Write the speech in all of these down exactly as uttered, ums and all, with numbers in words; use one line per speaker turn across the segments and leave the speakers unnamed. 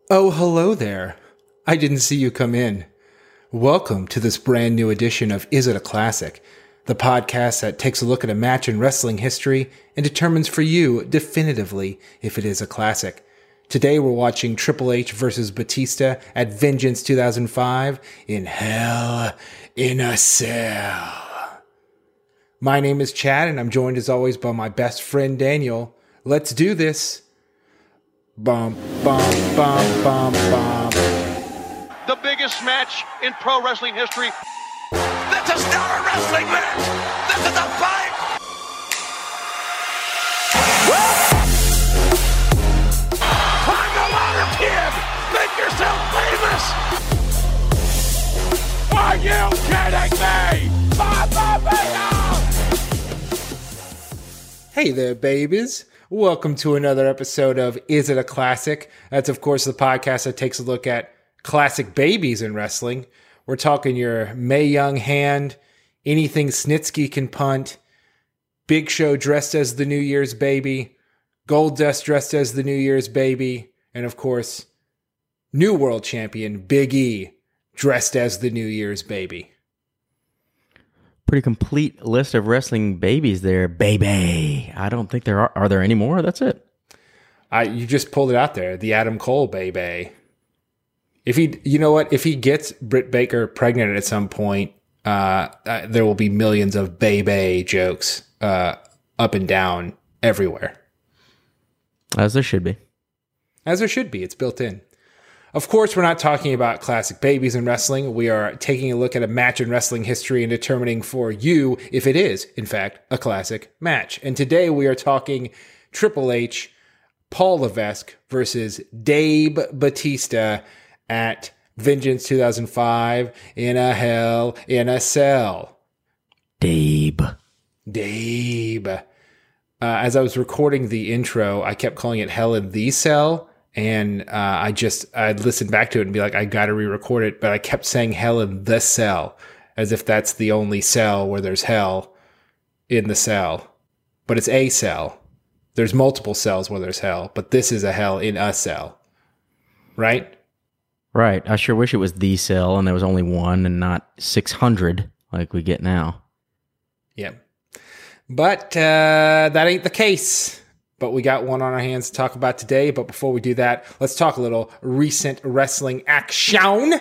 Oh, hello there. I didn't see you come in. Welcome to this brand new edition of Is It a Classic, the podcast that takes a look at a match in wrestling history and determines for you definitively if it is a classic. Today we're watching Triple H versus Batista at Vengeance two thousand five in Hell in a Cell. My name is Chad and I'm joined as always by my best friend Daniel. Let's do this. Bum, bum, bum, bum, bum.
The biggest match in pro wrestling history.
That's a stellar wrestling match. This is a fight. Climb the ladder, kid. Make yourself famous. Are you kidding me? Mamma mia!
Hey there, babies. Welcome to another episode of Is It a Classic? That's, of course, the podcast that takes a look at classic babies in wrestling. We're talking your Mae Young hand, anything Snitsky can punt, Big Show dressed as the New Year's baby, Goldust dressed as the New Year's baby, and, of course, new world champion Big E dressed as the New Year's baby.
Pretty complete list of wrestling babies there, baby. I don't think there are. Are there any more? That's it.
I you just pulled it out there. The Adam Cole baby. If he, you know what? If he gets Britt Baker pregnant at some point, uh, uh, there will be millions of baby jokes uh, up and down everywhere.
As there should be.
As there should be. It's built in. Of course, we're not talking about classic babies in wrestling. We are taking a look at a match in wrestling history and determining for you if it is, in fact, a classic match. And today we are talking Triple H, Paul Levesque versus Dave Batista at Vengeance two thousand five in a Hell in a Cell.
Dave.
Dave. Uh, as I was recording the intro, I kept calling it Hell in the Cell. And uh, I just, I'd listen back to it and be like, I got to re-record it. But I kept saying Hell in the Cell, as if that's the only cell where there's hell in the cell. But it's a cell. There's multiple cells where there's hell, but this is a hell in a cell. Right?
Right. I sure wish it was the cell and there was only one and not six hundred like we get now.
Yeah. But uh, that ain't the case. But we got one on our hands to talk about today. But before we do that, let's talk a little recent wrestling action.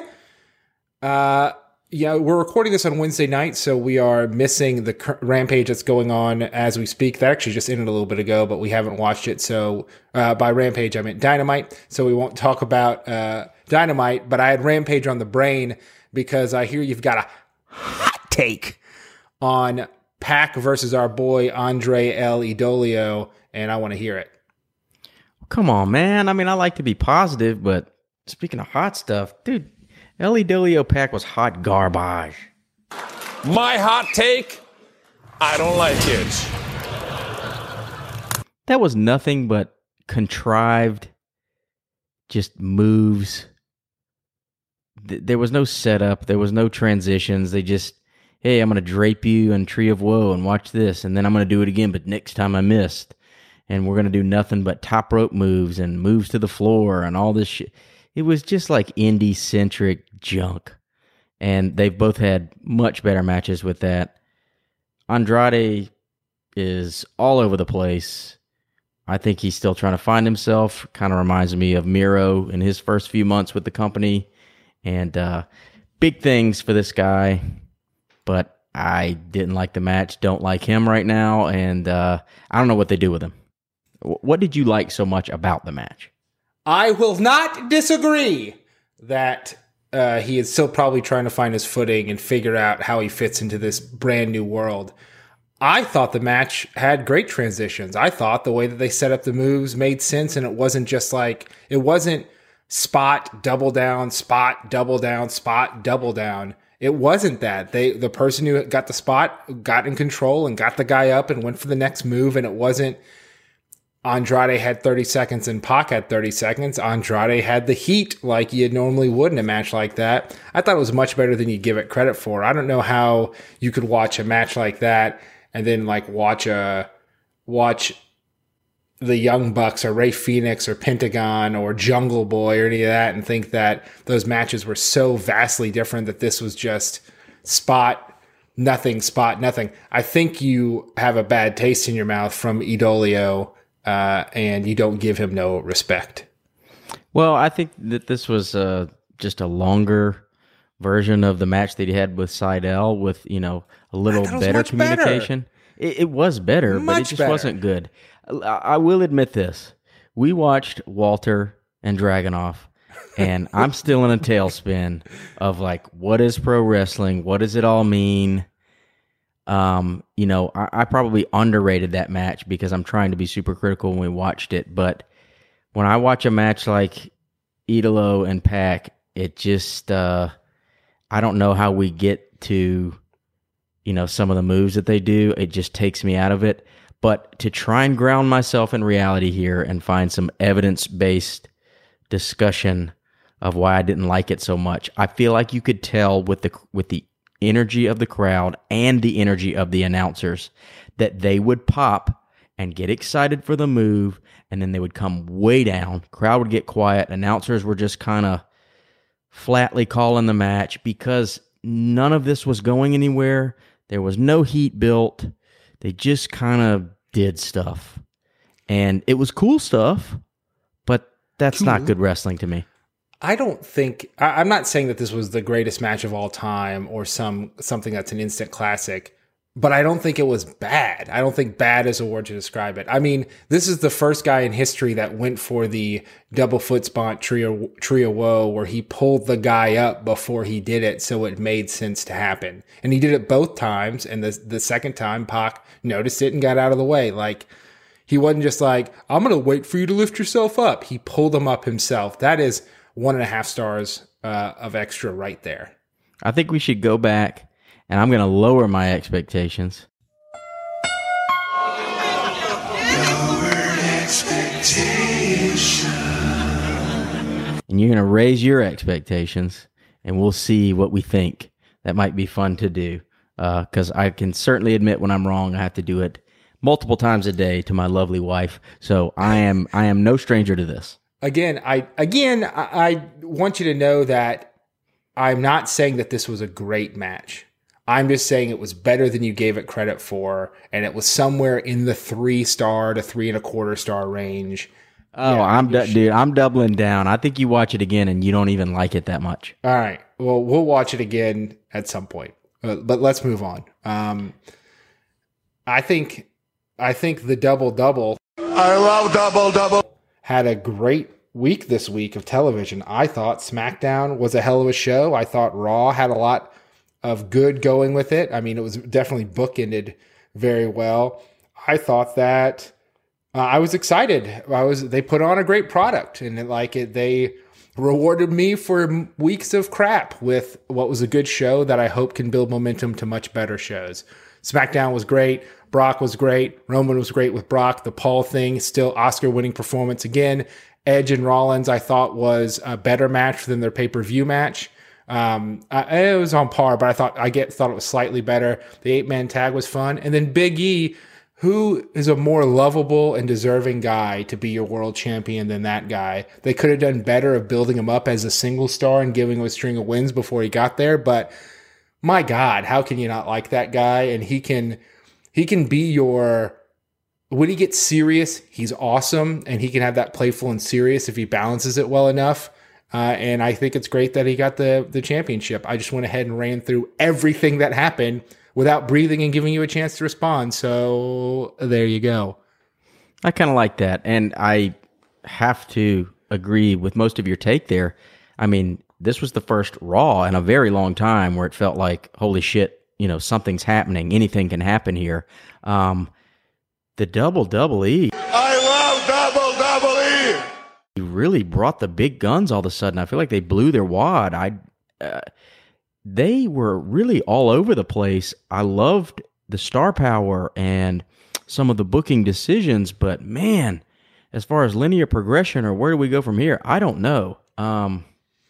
Uh, yeah, we're recording this on Wednesday night, so we are missing the cur- Rampage that's going on as we speak. That actually just ended a little bit ago, but we haven't watched it. So uh, by Rampage, I meant Dynamite. So we won't talk about uh, Dynamite, but I had Rampage on the brain because I hear you've got a hot take on Pac versus our boy Andre El Idolio. And I want to hear it.
Come on, man. I mean, I like to be positive, but speaking of hot stuff, dude, El Idolio Pac was hot garbage.
My hot take, I don't like it.
That was nothing but contrived, just moves. Th- there was no setup. There was no transitions. They just, hey, I'm going to drape you in Tree of Woe and watch this, and then I'm going to do it again, but next time I missed. And we're going to do nothing but top rope moves and moves to the floor and all this shit. It was just like indie-centric junk. And they've both had much better matches with that. Andrade is all over the place. I think he's still trying to find himself. Kind of reminds me of Miro in his first few months with the company. And uh, big things for this guy. But I didn't like the match. Don't like him right now. And uh, I don't know what they do with him. What did you like so much about the match?
I will not disagree that uh, he is still probably trying to find his footing and figure out how he fits into this brand new world. I thought the match had great transitions. I thought the way that they set up the moves made sense, and it wasn't just like, it wasn't spot, double down, spot, double down, spot, double down. It wasn't that. They the person who got the spot got in control and got the guy up and went for the next move, and it wasn't Andrade had thirty seconds and Pac had thirty seconds. Andrade had the heat like you normally would in a match like that. I thought it was much better than you give it credit for. I don't know how you could watch a match like that and then like watch a watch the Young Bucks or Ray Phoenix or Pentagon or Jungle Boy or any of that and think that those matches were so vastly different that this was just spot, nothing, spot, nothing. I think you have a bad taste in your mouth from Idolio, uh, and you don't give him no respect.
Well, I think that this was uh, just a longer version of the match that he had with Seidel with, you know, a little better communication. Better. It, it was better, much but it just better. wasn't good. I will admit this. We watched Walter and Dragunov, and I'm still in a tailspin of like, what is pro wrestling? What does it all mean? Um, you know, I, I probably underrated that match because I'm trying to be super critical when we watched it. But when I watch a match like Idolo and Pac, it just, uh, I don't know how we get to, you know, some of the moves that they do. It just takes me out of it. But to try and ground myself in reality here and find some evidence-based discussion of why I didn't like it so much, I feel like you could tell with the with the energy of the crowd and the energy of the announcers that they would pop and get excited for the move, and then they would come way down. Crowd would get quiet. Announcers were just kind of flatly calling the match because none of this was going anywhere. There was no heat built. They just kind of did stuff. And it was cool stuff, but that's cool. Not good wrestling to me.
I don't think... I, I'm not saying that this was the greatest match of all time or some something that's an instant classic, but I don't think it was bad. I don't think bad is a word to describe it. I mean, this is the first guy in history that went for the double foot spot trio, trio woe where he pulled the guy up before he did it so it made sense to happen. And he did it both times, and the, the second time, Pac noticed it and got out of the way. Like, he wasn't just like, I'm going to wait for you to lift yourself up. He pulled him up himself. That is one and a half stars uh, of extra right there.
I think we should go back, and I'm going to lower my expectations. Lowered expectation. And you're going to raise your expectations, and we'll see what we think. That might be fun to do, because uh, I can certainly admit when I'm wrong. I have to do it multiple times a day to my lovely wife. So I am I am no stranger to this.
Again, I again I, I want you to know that I'm not saying that this was a great match. I'm just saying it was better than you gave it credit for, and it was somewhere in the three star to three and a quarter star range.
Oh, yeah, I'm du- dude, I'm doubling down. I think you watch it again and you don't even like it that much.
All right, well, we'll watch it again at some point, but, but let's move on. Um, I think I think the double double.
I love double double.
Had a great week this week of television. I thought SmackDown was a hell of a show. I thought Raw had a lot of good going with it. I mean, it was definitely bookended very well. I thought that uh, I was excited. I was. They put on a great product, and it, like it, they rewarded me for weeks of crap with what was a good show that I hope can build momentum to much better shows. SmackDown was great. Brock was great. Roman was great with Brock. The Paul thing, still Oscar-winning performance again. Edge and Rollins, I thought, was a better match than their pay-per-view match. Um, I, it was on par, but I thought I get thought it was slightly better. The eight-man tag was fun. And then Big E, who is a more lovable and deserving guy to be your world champion than that guy. They could have done better of building him up as a single star and giving him a string of wins before he got there, but my God, how can you not like that guy? And he can he can be your... When he gets serious, he's awesome, and he can have that playful and serious if he balances it well enough. Uh, and I think it's great that he got the, the championship. I just went ahead and ran through everything that happened without breathing and giving you a chance to respond. So there you go.
I kind of like that, and I have to agree with most of your take there. I mean, this was the first Raw in a very long time where it felt like, holy shit, you know, something's happening. Anything can happen here. Um, the double double E.
I love double double E.
He really brought the big guns all of a sudden. I feel like they blew their wad. I, uh, they were really all over the place. I loved the star power and some of the booking decisions, but man, as far as linear progression or where do we go from here, I don't know. Um,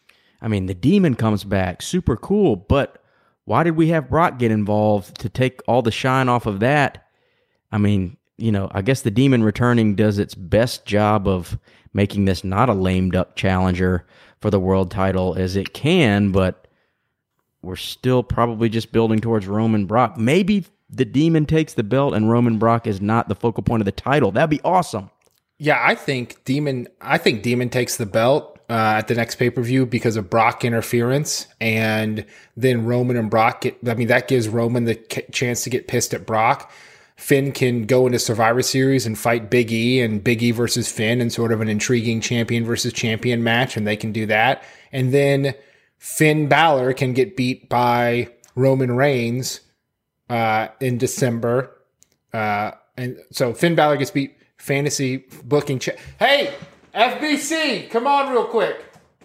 I mean, the Demon comes back, super cool, but why did we have Brock get involved to take all the shine off of that? I mean, you know, I guess the Demon returning does its best job of making this not a lame duck challenger for the world title as it can, but we're still probably just building towards Roman Brock. Maybe the Demon takes the belt and Roman Brock is not the focal point of the title. That'd be awesome.
Yeah, I think Demon. I think Demon takes the belt uh, at the next pay per view because of Brock interference, and then Roman and Brock get. I mean, that gives Roman the c- chance to get pissed at Brock. Finn can go into Survivor Series and fight Big E, and Big E versus Finn, in sort of an intriguing champion versus champion match, and they can do that. And then Finn Balor can get beat by Roman Reigns uh, in December, uh, and so Finn Balor gets beat. Fantasy booking. Ch- hey, F B C, come on real quick.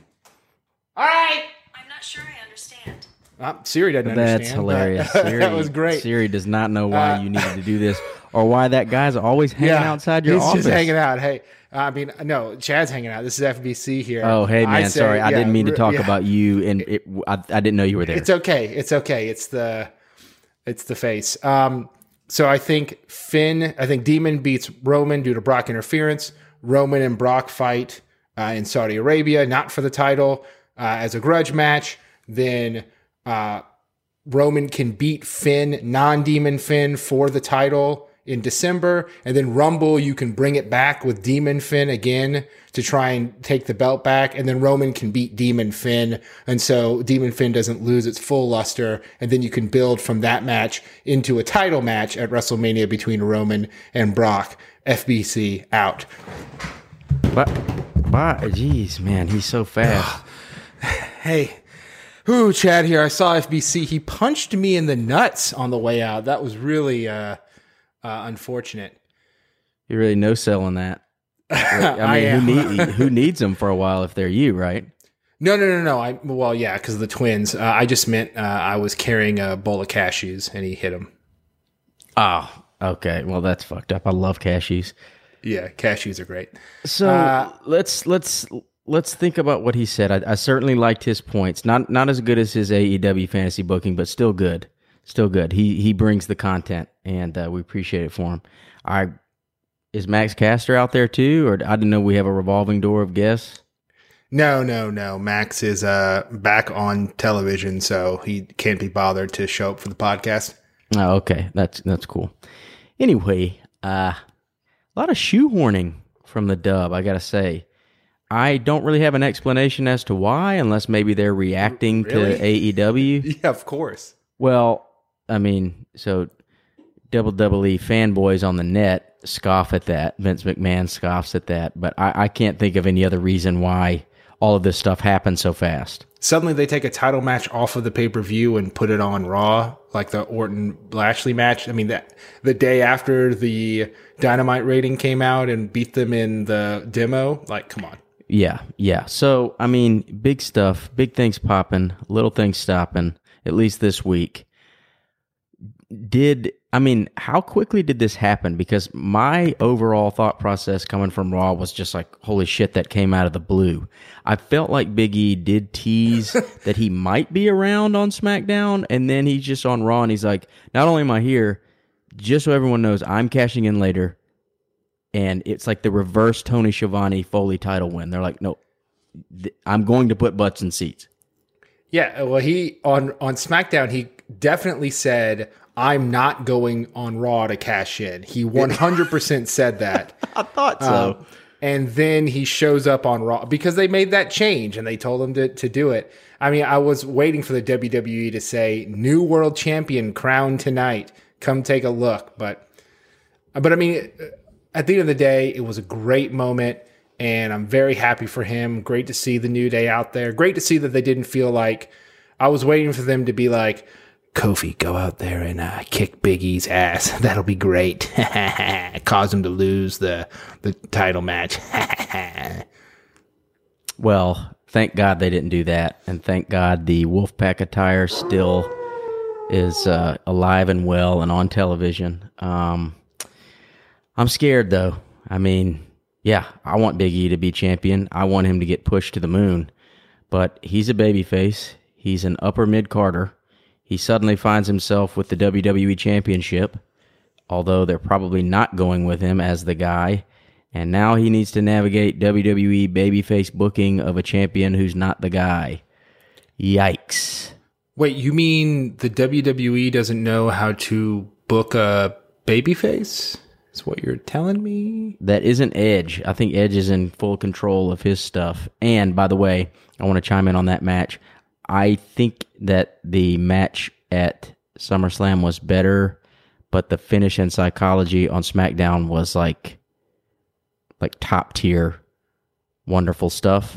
All right.
I'm not sure I understand.
Uh, Siri doesn't
That's
understand.
hilarious.
But
Siri,
that was great.
Siri does not know why
Uh,
you needed to do this or why that guy's always hanging outside your
he's
office.
just hanging out. Hey, I mean, no, Chad's hanging out. This is F B C here.
Oh, hey, man,
I say-
sorry. I
yeah,
didn't mean to
re-
talk
yeah.
about you, and it, I, I didn't know you were there.
It's okay. It's okay. It's the, it's the face. Um, so I think Finn, I think Demon beats Roman due to Brock interference. Roman and Brock fight uh, in Saudi Arabia, not for the title, uh, as a grudge match. Then uh, Roman can beat Finn, non-Demon Finn, for the title in December. And then Rumble, you can bring it back with Demon Finn again to try and take the belt back. And then Roman can beat Demon Finn. And so Demon Finn doesn't lose its full luster. And then you can build from that match into a title match at WrestleMania between Roman and Brock. F B C out.
But, but, jeez, man, he's so fast.
Hey, ooh, Chad here. I saw F B C. He punched me in the nuts on the way out. That was really uh, uh, unfortunate.
You really no selling that. I
I
mean,
am.
who, need, who needs them for a while if they're you, right?
No, no, no, no. I well, yeah, because of the twins. Uh, I just meant uh, I was carrying a bowl of cashews and he hit him.
Oh, okay. Well, that's fucked up. I love cashews.
Yeah, cashews are great.
So
Uh,
let's let's let's think about what he said. I, I certainly liked his points. Not not as good as his A E W fantasy booking, but still good. Still good. He he brings the content, and uh, we appreciate it for him. I is Max Caster out there too, or I didn't know we have a revolving door of guests.
No, no, no. Max is uh, back on television, so he can't be bothered to show up for the podcast.
Oh, okay. That's that's cool. Anyway, uh, a lot of shoehorning from the dub, I gotta say. I don't really have an explanation as to why, unless maybe they're reacting
Really?
to A E W.
Yeah, of course.
Well, I mean, so W W E fanboys on the net scoff at that. Vince McMahon scoffs at that, but I, I can't think of any other reason why all of this stuff happened so fast.
Suddenly they take a title match off of the pay-per-view and put it on Raw, like the Orton Lashley match. I mean, that the day after the Dynamite rating came out and beat them in the demo, like, come on.
Yeah, yeah. So, I mean, big stuff, big things popping, little things stopping, at least this week. Did, I mean, how quickly did this happen? Because my overall thought process coming from Raw was just like, holy shit, that came out of the blue. I felt like Big E did tease that he might be around on SmackDown, and then he's just on Raw, and he's like, not only am I here, just so everyone knows, I'm cashing in later. And it's like the reverse Tony Schiavone Foley title win. They're like, no, th- I'm going to put butts in seats.
Yeah, well, he on on SmackDown, he definitely said, "I'm not going on Raw to cash in." He one hundred percent said that.
I thought so.
Um, and then he shows up on Raw because they made that change and they told him to, to do it. I mean, I was waiting for the W W E to say, "New world champion crowned tonight. Come take a look." But, but I mean, at the end of the day, it was a great moment. And I'm very happy for him. Great to see the New Day out there. Great to see that they didn't feel like I was waiting for them to be like, Kofi, go out there and uh, kick Big E's ass. That'll be great. Cause him to lose the, the title match.
Well, thank God they didn't do that. And thank God the Wolfpack attire still is uh, alive and well and on television. Um, I'm scared, though. I mean... Yeah, I want Big E to be champion. I want him to get pushed to the moon. But he's a babyface. He's an upper mid-carder. He suddenly finds himself with the W W E Championship. although they're probably not going with him as the guy. And now he needs to navigate W W E babyface booking of a champion who's not the guy. Yikes.
Wait, you mean the W W E doesn't know how to book a babyface? Is what you're telling me?
That isn't Edge. I think Edge is in full control of his stuff. And, by the way, I want to chime in on that match. I think that the match at SummerSlam was better, but the finish and psychology on SmackDown was like, like top tier, wonderful stuff.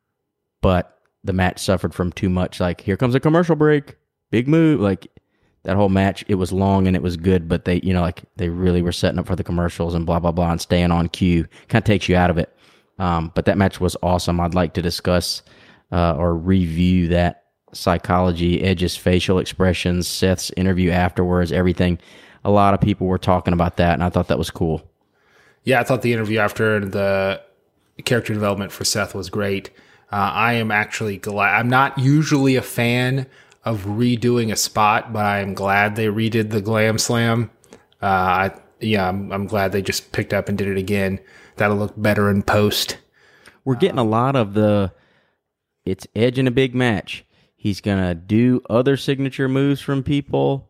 But the match suffered from too much. Like, here comes a commercial break, big move. Like, that whole match, it was long and it was good, but they, you know, like they really were setting up for the commercials and blah, blah, blah, and staying on cue. Kind of takes you out of it. Um, but that match was awesome. I'd like to discuss uh, or review that psychology, Edge's facial expressions, Seth's interview afterwards, everything. A lot of people were talking about that, and I thought that was cool.
Yeah, I thought the interview after and the character development for Seth was great. Uh, I am actually glad. I'm not usually a fan of redoing a spot, but I'm glad they redid the Glam Slam. Uh, I, yeah, I'm, I'm glad they just picked up and did it again. That'll look better in post.
We're getting a lot of the, it's Edge in a big match. He's going to do other signature moves from people,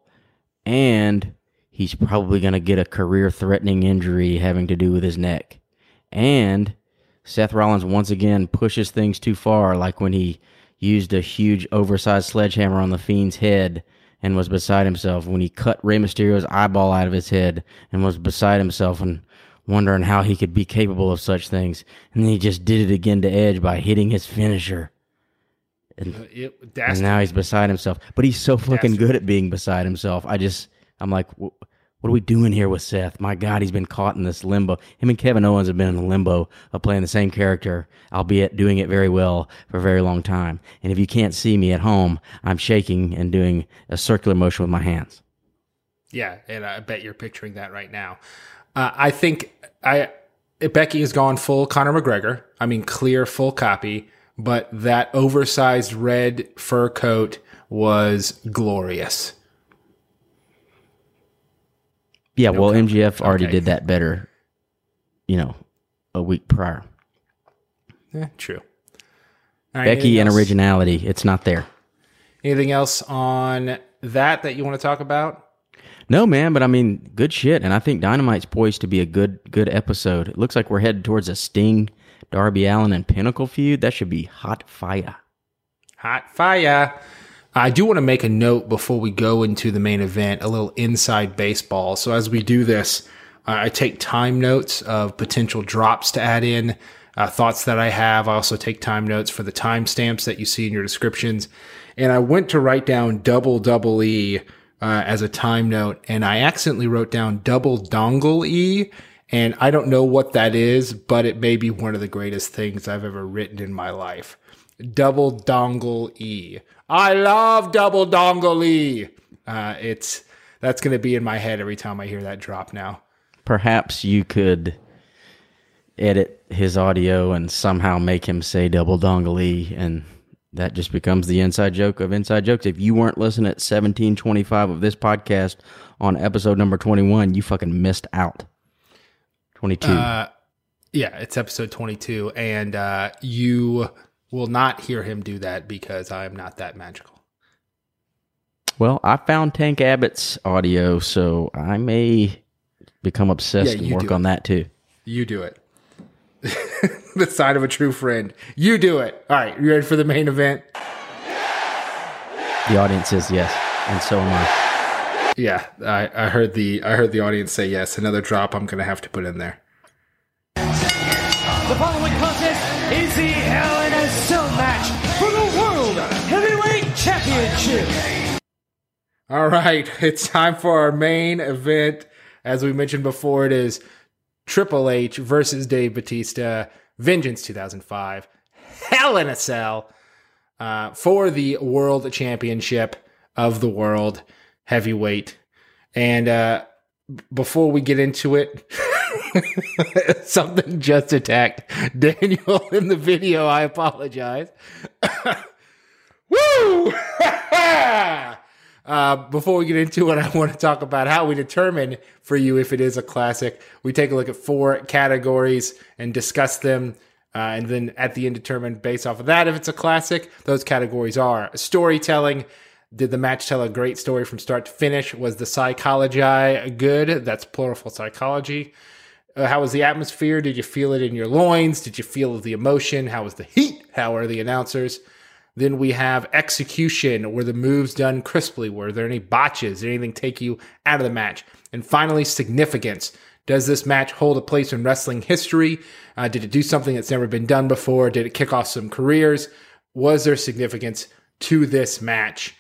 and he's probably going to get a career-threatening injury having to do with his neck. And Seth Rollins once again pushes things too far, like when he used a huge oversized sledgehammer on The Fiend's head and was beside himself, when he cut Rey Mysterio's eyeball out of his head and was beside himself and wondering how he could be capable of such things. And then he just did it again to Edge by hitting his finisher. And,
It,
and now he's beside himself. But he's so fucking good at being beside himself. I just, I'm like, what are we doing here with Seth? My God, he's been caught in this limbo. Him and Kevin Owens have been in the limbo of playing the same character, albeit doing it very well for a very long time. And if you can't see me at home, I'm shaking and doing a circular motion with my hands.
Yeah, and I bet you're picturing that right now. Uh, I think I Becky has gone full Conor McGregor. I mean, clear full copy, but that oversized red fur coat was glorious.
Yeah, well,
Okay.
M G F already
Okay.
did that better, you know, a week prior.
Yeah, true. All right,
Becky
anything
and
else?
originality, it's not there.
Anything else on that that you want to talk about?
No, man, but I mean, good shit. And I think Dynamite's poised to be a good good episode. It looks like we're headed towards a Sting, Darby Allin, and Pinnacle feud. That should be hot fire.
Hot fire. I do want to make a note before we go into the main event, a little inside baseball. So as we do this, uh, I take time notes of potential drops to add in, uh, thoughts that I have. I also take time notes for the timestamps that you see in your descriptions. And I went to write down double double E uh, as a time note, and I accidentally wrote down double dongle E. And I don't know what that is, but it may be one of the greatest things I've ever written in my life. Double dongle E. I love double dongle E. Uh, it's that's going to be in my head every time I hear that drop now.
Perhaps you could edit his audio and somehow make him say double dongle E, and that just becomes the inside joke of inside jokes. If you weren't listening at seventeen twenty-five of this podcast on episode number twenty-one, you fucking missed out. twenty-two.
Uh, yeah, it's episode twenty-two, and uh, you will not hear him do that because I am not that magical.
Well, I found Tank Abbott's audio, so I may become obsessed
Yeah,
and
you
work
do
on
it.
that too.
You do it. The sign of a true friend. You do it. All right, you ready for the main event?
The audience says yes, and so am I.
Yeah, I, I heard the I heard the audience say yes. Another drop I'm going to have to put in there.
The following contest is the Hell in a Cell match for the World Heavyweight Championship.
All right, it's time for our main event. As we mentioned before, it is Triple H versus Dave Bautista, Vengeance two thousand five, Hell in a Cell, uh, for the World Championship of the World Heavyweight. And uh, before we get into it, something just attacked Daniel in the video. I apologize. Woo! Uh, before we get into it, I want to talk about how we determine for you if it is a classic. We take a look at four categories and discuss them, uh, and then at the end determine based off of that if it's a classic. Those categories are storytelling. Did the match tell a great story from start to finish? Was the psychology good? That's plural for psychology. Uh, how was the atmosphere? Did you feel it in your loins? Did you feel the emotion? How was the heat? How are the announcers? Then we have execution. Were the moves done crisply? Were there any botches? Did anything take you out of the match? And finally, significance. Does this match hold a place in wrestling history? Uh, did it do something that's never been done before? Did it kick off some careers? Was there significance to this match?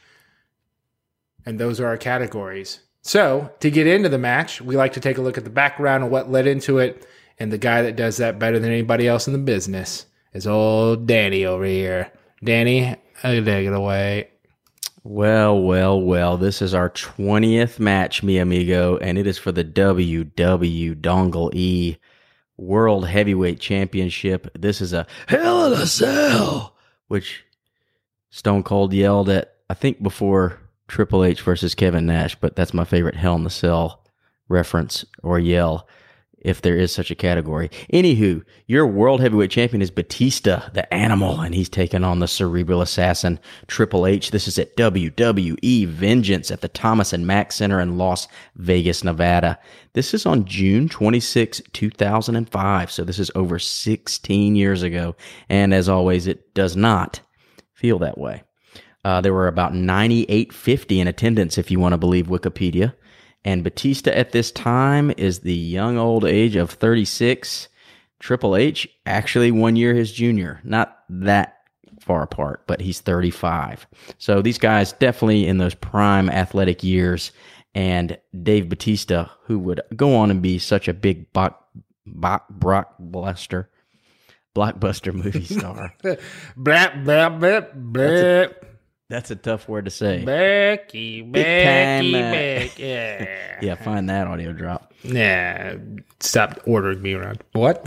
And those are our categories. So, to get into the match, we like to take a look at the background and what led into it. And the guy that does that better than anybody else in the business is old Danny over here. Danny, take it away.
Well, well, well, this is our twentieth match, mi amigo, and it is for the W W Dongle E World Heavyweight Championship. This is a Hell in a Cell, which Stone Cold yelled at, I think, before Triple H versus Kevin Nash, but that's my favorite Hell in a Cell reference or yell, if there is such a category. Anywho, your World Heavyweight Champion is Batista, the Animal, and he's taking on the cerebral assassin, Triple H. This is at W W E Vengeance at the Thomas and Mack Center in Las Vegas, Nevada. This is on June twenty-sixth, two thousand five, so this is over sixteen years ago, and as always, it does not feel that way. Uh, there were about ninety-eight fifty in attendance, if you want to believe Wikipedia. And Batista at this time is the young old age of thirty-six. Triple H, actually one year his junior. Not that far apart, but he's thirty-five. So these guys definitely in those prime athletic years. And Dave Batista, who would go on and be such a big block, block, blockbuster, blockbuster movie star.
Blah, blah, blah, blah.
That's a tough word to say.
Becky, Becky,
time, uh,
Becky. Yeah.
Yeah, find that audio drop.
Nah, stop ordering me around. What?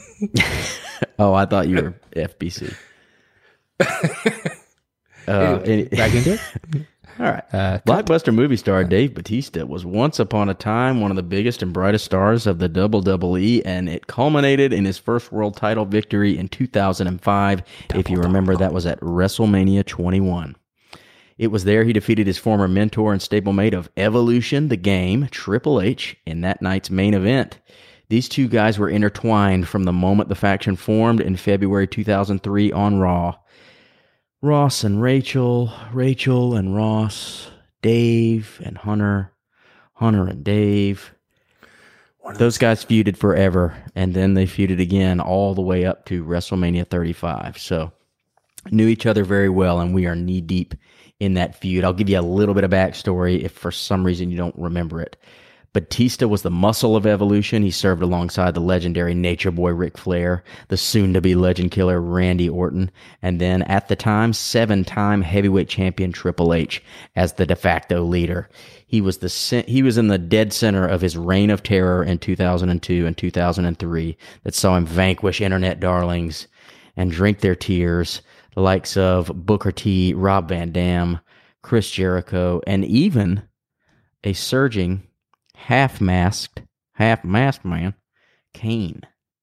Oh, I thought you were F B C. uh, any,
Back into it?
All right.
Uh,
Blockbuster movie star Dave Batista was once upon a time one of the biggest and brightest stars of the W W E, and it culminated in his first world title victory in two thousand five. Double, if you remember, double. That was at WrestleMania twenty-one. It was there he defeated his former mentor and stablemate of Evolution, the game, Triple H, in that night's main event. These two guys were intertwined from the moment the faction formed in February two thousand three on Raw. Ross and Rachel, Rachel and Ross, Dave and Hunter, Hunter and Dave. Those guys feuded forever, and then they feuded again all the way up to WrestleMania thirty-five. So, knew each other very well, and we are knee-deep in that feud. I'll give you a little bit of backstory if for some reason you don't remember it. Batista was the muscle of Evolution. He served alongside the legendary Nature Boy Ric Flair, the soon-to-be legend killer Randy Orton, and then, at the time, seven-time heavyweight champion Triple H as the de facto leader. He was the he was in the dead center of his reign of terror in two thousand two and two thousand three that saw him vanquish internet darlings and drink their tears, the likes of Booker T, Rob Van Dam, Chris Jericho, and even a surging half-masked, half-masked man, Kane.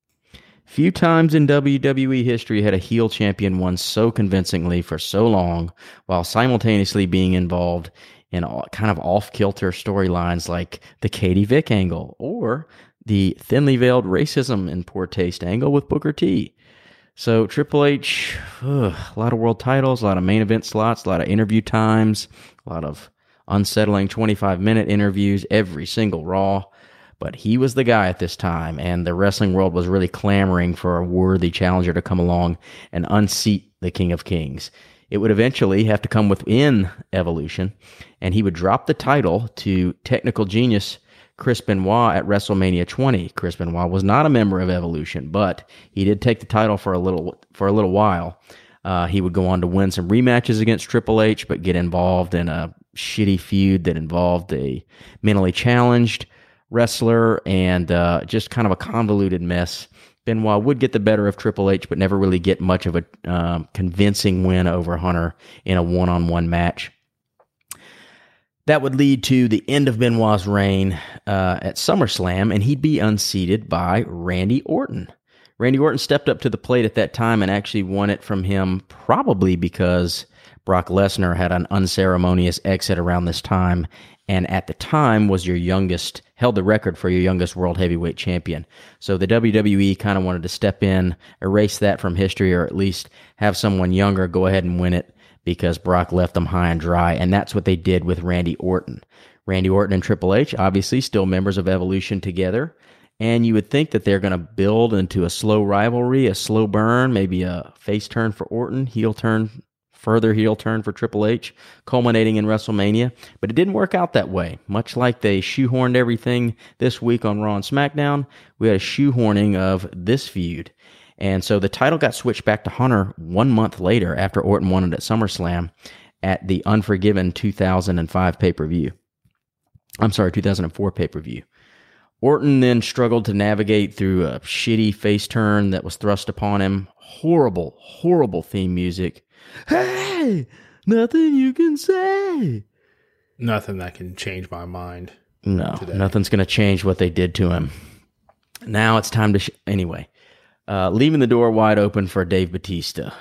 Few times in W W E history had a heel champion won so convincingly for so long while simultaneously being involved in all, kind of off-kilter storylines like the Katie Vick angle or the thinly veiled racism and poor taste angle with Booker T. So Triple H, ugh, a lot of world titles, a lot of main event slots, a lot of interview times, a lot of unsettling twenty-five minute interviews every single Raw. But he was the guy at this time, and the wrestling world was really clamoring for a worthy challenger to come along and unseat the King of Kings. It would eventually have to come within Evolution, and he would drop the title to technical genius Chris Benoit at WrestleMania twenty. Chris Benoit was not a member of Evolution, but he did take the title for a little for a little while. Uh, he would go on to win some rematches against Triple H, but get involved in a shitty feud that involved a mentally challenged wrestler and uh, just kind of a convoluted mess. Benoit would get the better of Triple H, but never really get much of a um, convincing win over Hunter in a one-on-one match. That would lead to the end of Benoit's reign uh, at SummerSlam, and he'd be unseated by Randy Orton. Randy Orton stepped up to the plate at that time and actually won it from him, probably because Brock Lesnar had an unceremonious exit around this time, and at the time was your youngest, held the record for your youngest world heavyweight champion. So the W W E kind of wanted to step in, erase that from history, or at least have someone younger go ahead and win it, because Brock left them high and dry, and that's what they did with Randy Orton. Randy Orton and Triple H, obviously still members of Evolution together, and you would think that they're going to build into a slow rivalry, a slow burn, maybe a face turn for Orton, heel turn, further heel turn for Triple H, culminating in WrestleMania, but it didn't work out that way. Much like they shoehorned everything this week on Raw and SmackDown, we had a shoehorning of this feud. And so the title got switched back to Hunter one month later after Orton won it at SummerSlam at the Unforgiven two thousand five pay-per-view. I'm sorry, two thousand four pay-per-view. Orton then struggled to navigate through a shitty face turn that was thrust upon him. Horrible, horrible theme music. Hey, nothing you can say.
Nothing that can change my mind.
No,
today.
Nothing's going to change what they did to him. Now it's time to... Sh- anyway. Uh, leaving the door wide open for Dave Batista.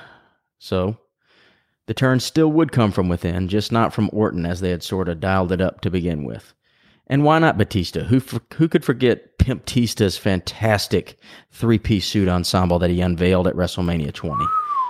So, the turn still would come from within, just not from Orton, as they had sort of dialed it up to begin with. And why not Batista? Who who could forget Pimp Tista's fantastic three-piece suit ensemble that he unveiled at WrestleMania twenty?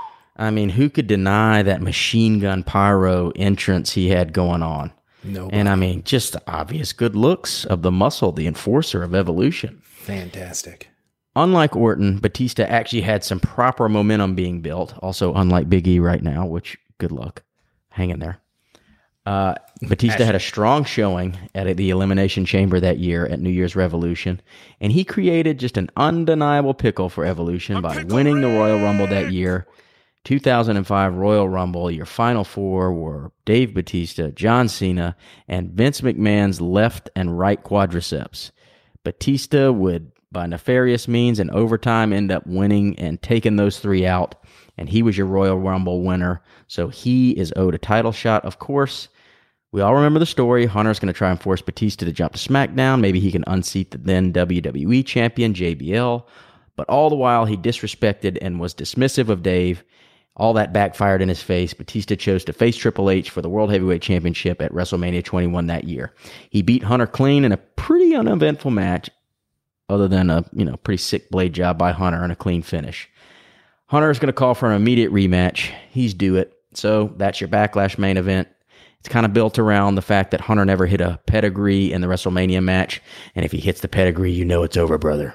I mean, who could deny that machine gun pyro entrance he had going on?
Nobody.
And I mean, just the obvious good looks of the muscle, the enforcer of Evolution.
Fantastic.
Unlike Orton, Batista actually had some proper momentum being built. Also, unlike Big E right now, which, good luck. Hang in there. Uh, Batista had a strong showing at the Elimination Chamber that year at New Year's Revolution, and he created just an undeniable pickle for Evolution by winning the Royal Rumble that year. two thousand five Royal Rumble, your final four were Dave Batista, John Cena, and Vince McMahon's left and right quadriceps. Batista would, by nefarious means and overtime, end up winning and taking those three out, and he was your Royal Rumble winner, so he is owed a title shot, of course. We all remember the story. Hunter's going to try and force Batista to jump to SmackDown. Maybe he can unseat the then W W E champion, J B L, but all the while he disrespected and was dismissive of Dave. All that backfired in his face. Batista chose to face Triple H for the World Heavyweight Championship at WrestleMania twenty-one that year. He beat Hunter clean in a pretty uneventful match, other than a you know pretty sick blade job by Hunter and a clean finish. Hunter is going to call for an immediate rematch. He's due it. So that's your Backlash main event. It's kind of built around the fact that Hunter never hit a pedigree in the WrestleMania match, and if he hits the pedigree, you know it's over, brother.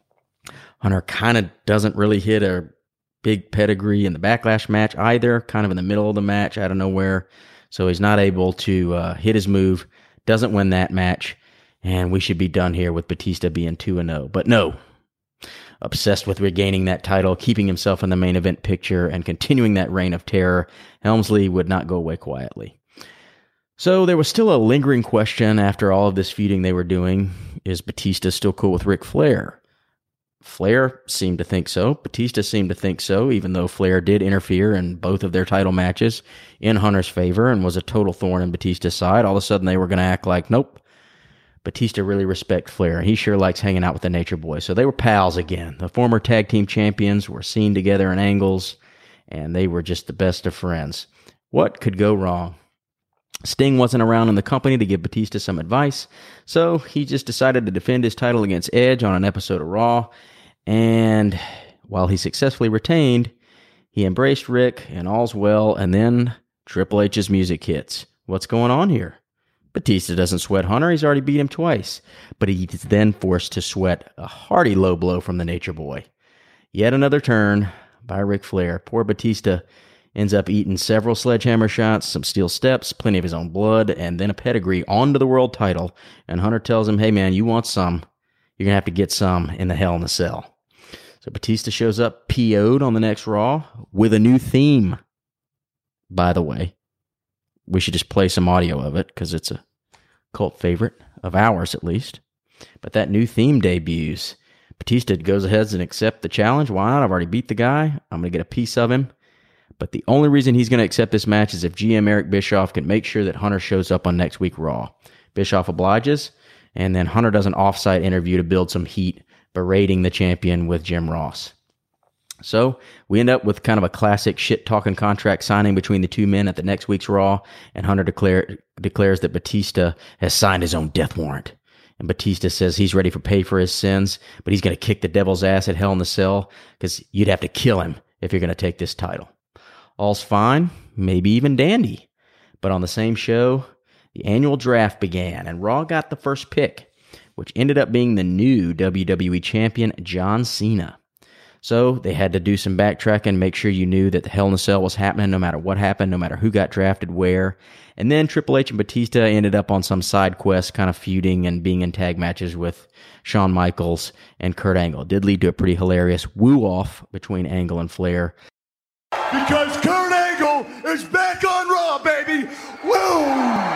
Hunter kind of doesn't really hit a big pedigree in the Backlash match either, kind of in the middle of the match, out of nowhere, so he's not able to uh, hit his move, doesn't win that match, and we should be done here with Batista being two and oh. But no, obsessed with regaining that title, keeping himself in the main event picture, and continuing that reign of terror, Helmsley would not go away quietly. So there was still a lingering question after all of this feuding they were doing. Is Batista still cool with Ric Flair? Flair seemed to think so. Batista seemed to think so, even though Flair did interfere in both of their title matches in Hunter's favor and was a total thorn in Batista's side. All of a sudden they were going to act like, nope, Batista really respects Flair. He sure likes hanging out with the Nature Boy. So they were pals again. The former tag team champions were seen together in angles, and they were just the best of friends. What could go wrong? Sting wasn't around in the company to give Batista some advice, so he just decided to defend his title against Edge on an episode of Raw, and while he successfully retained, he embraced Rick, and all's well, and then Triple H's music hits. What's going on here? Batista doesn't sweat Hunter, he's already beat him twice, but he's then forced to sweat a hearty low blow from the Nature Boy. Yet another turn by Ric Flair. Poor Batista ends up eating several sledgehammer shots, some steel steps, plenty of his own blood, and then a pedigree onto the world title. And Hunter tells him, hey man, you want some, you're going to have to get some in the Hell in a Cell. So Batista shows up P O'd on the next Raw with a new theme. By the way, we should just play some audio of it because it's a cult favorite of ours at least. But that new theme debuts. Batista goes ahead and accepts the challenge. Why not? I've already beat the guy. I'm going to get a piece of him. But the only reason he's going to accept this match is if G M Eric Bischoff can make sure that Hunter shows up on next week Raw. Bischoff obliges, and then Hunter does an off-site interview to build some heat, berating the champion with Jim Ross. So we end up with kind of a classic shit-talking contract signing between the two men at the next week's Raw, and Hunter declare, declares that Batista has signed his own death warrant. And Batista says he's ready for pay for his sins, but he's going to kick the devil's ass at Hell in the Cell because you'd have to kill him if you're going to take this title. All's fine, maybe even dandy. But on the same show, the annual draft began, and Raw got the first pick, which ended up being the new W W E champion, John Cena. So they had to do some backtracking, make sure you knew that the Hell in a Cell was happening no matter what happened, no matter who got drafted where. And then Triple H and Batista ended up on some side quest, kind of feuding and being in tag matches with Shawn Michaels and Kurt Angle. It did lead to a pretty hilarious woo-off between Angle and Flair.
Because Kurt Angle is back on Raw, baby! Woo!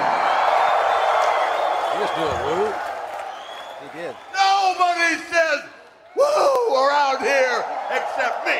He just do a woo? He did.
Nobody says woo around here except me.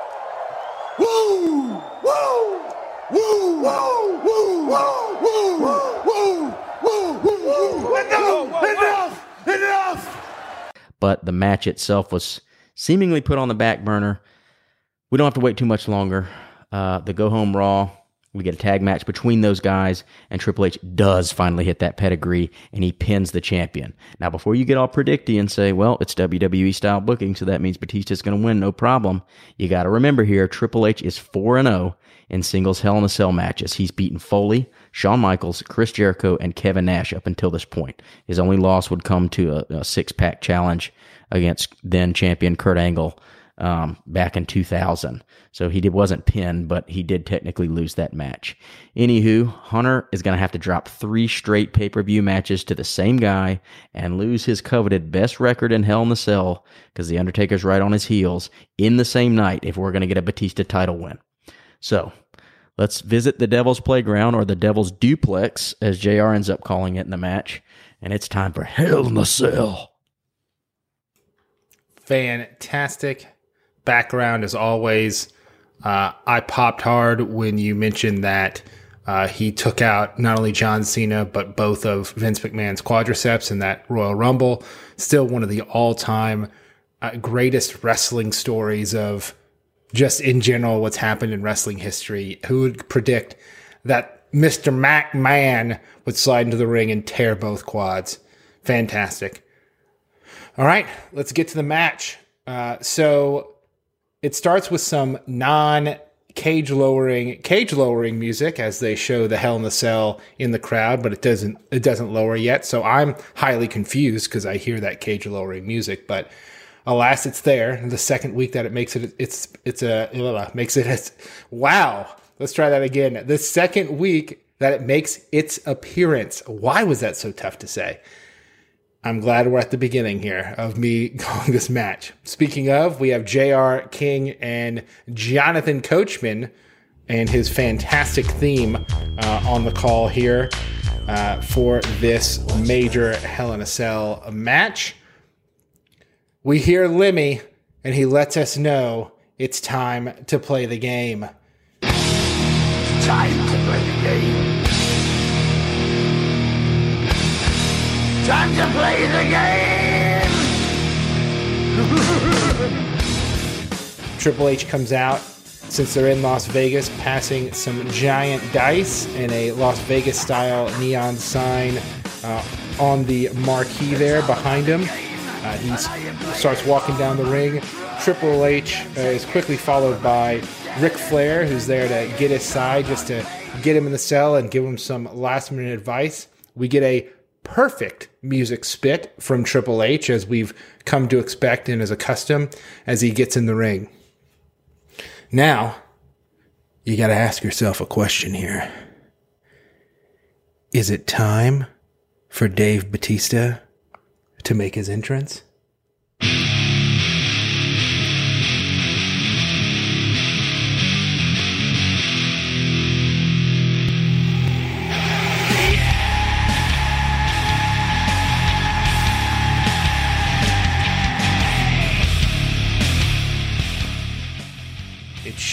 Woo! Woo! Woo! Woo! Woo! Woo! Woo! Woo! Woo! Woo! Enough! Enough! Enough!
But the match itself was seemingly put on the back burner. We don't have to wait too much longer. Uh, the Go Home Raw, we get a tag match between those guys, and Triple H does finally hit that pedigree, and he pins the champion. Now, before you get all predicty and say, well, it's W W E-style booking, so that means Batista's going to win, no problem, you got to remember here, Triple H is four and oh in singles Hell in a Cell matches. He's beaten Foley, Shawn Michaels, Chris Jericho, and Kevin Nash up until this point. His only loss would come to a, a six-pack challenge against then-champion Kurt Angle Um, back in two thousand. So he did, wasn't pinned, but he did technically lose that match. Anywho, Hunter is going to have to drop three straight pay-per-view matches to the same guy and lose his coveted best record in Hell in the Cell, because The Undertaker's right on his heels, in the same night if we're going to get a Batista title win. So let's visit the Devil's Playground, or the Devil's Duplex, as J R ends up calling it in the match, and it's time for Hell in the Cell.
Fantastic background as always. Uh, I popped hard when you mentioned that uh, he took out not only John Cena, but both of Vince McMahon's quadriceps in that Royal Rumble. Still one of the all-time uh, greatest wrestling stories of just in general what's happened in wrestling history. Who would predict that Mister McMahon would slide into the ring and tear both quads? Fantastic. All right, let's get to the match. Uh, so it starts with some non-cage lowering, cage lowering music as they show the Hell in the Cell in the crowd, but it doesn't it doesn't lower yet. So I'm highly confused because I hear that cage lowering music, but alas, it's there. The second week that it makes it, it's it's a uh, makes it. As, wow, let's try that again. The second week that it makes its appearance. Why was that so tough to say? I'm glad we're at the beginning here of me calling this match. Speaking of, we have J R King and Jonathan Coachman and his fantastic theme uh, on the call here uh, for this major Hell in a Cell match. We hear Lemmy, and he lets us know it's time to play the game.
Time to play the game. Time to play the game!
Triple H comes out since they're in Las Vegas, passing some giant dice and a Las Vegas-style neon sign uh, on the marquee there behind him. Uh, he starts walking down the ring. Triple H uh, is quickly followed by Ric Flair, who's there to get his side, just to get him in the cell and give him some last-minute advice. We get a perfect music spit from Triple H, as we've come to expect and as a custom, as he gets in the ring. Now, you got to ask yourself a question here. Is it time for Dave Batista to make his entrance?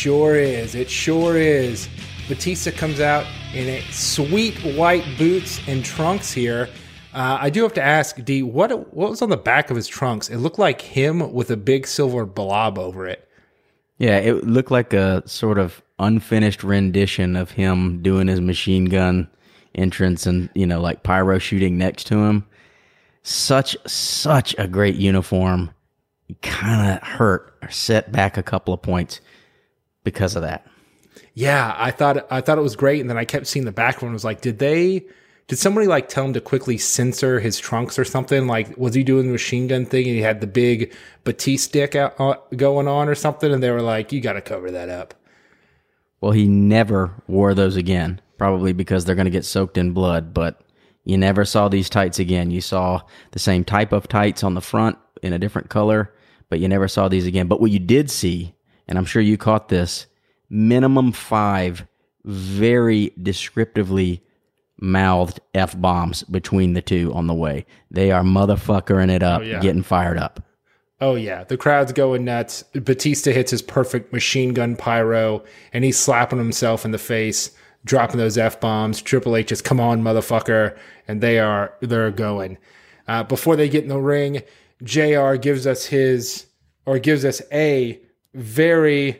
sure is. It sure is. Batista comes out in a sweet white boots and trunks here. Uh, I do have to ask, D, what what was on the back of his trunks? It looked like him with a big silver blob over it.
Yeah, it looked like a sort of unfinished rendition of him doing his machine gun entrance and, you know, like pyro shooting next to him. Such, such a great uniform. Kind of hurt or set back a couple of points because of that.
Yeah, I thought I thought it was great, and then I kept seeing the background. I was like, did they, did somebody like tell him to quickly censor his trunks or something? Like, was he doing the machine gun thing and he had the big Batiste stick out, uh, going on or something? And they were like, you got to cover that up.
Well, he never wore those again, probably because they're going to get soaked in blood, but you never saw these tights again. You saw the same type of tights on the front in a different color, but you never saw these again. But what you did see, and I'm sure you caught this, minimum five very descriptively mouthed F-bombs between the two on the way. They are motherfuckering it up,
oh, yeah.
getting fired up.
Oh, yeah. The crowd's going nuts. Batista hits his perfect machine gun pyro, and he's slapping himself in the face, dropping those F-bombs. Triple H is, come on, motherfucker. And they are, they're going. Uh, before they get in the ring, J R gives us his, or gives us a very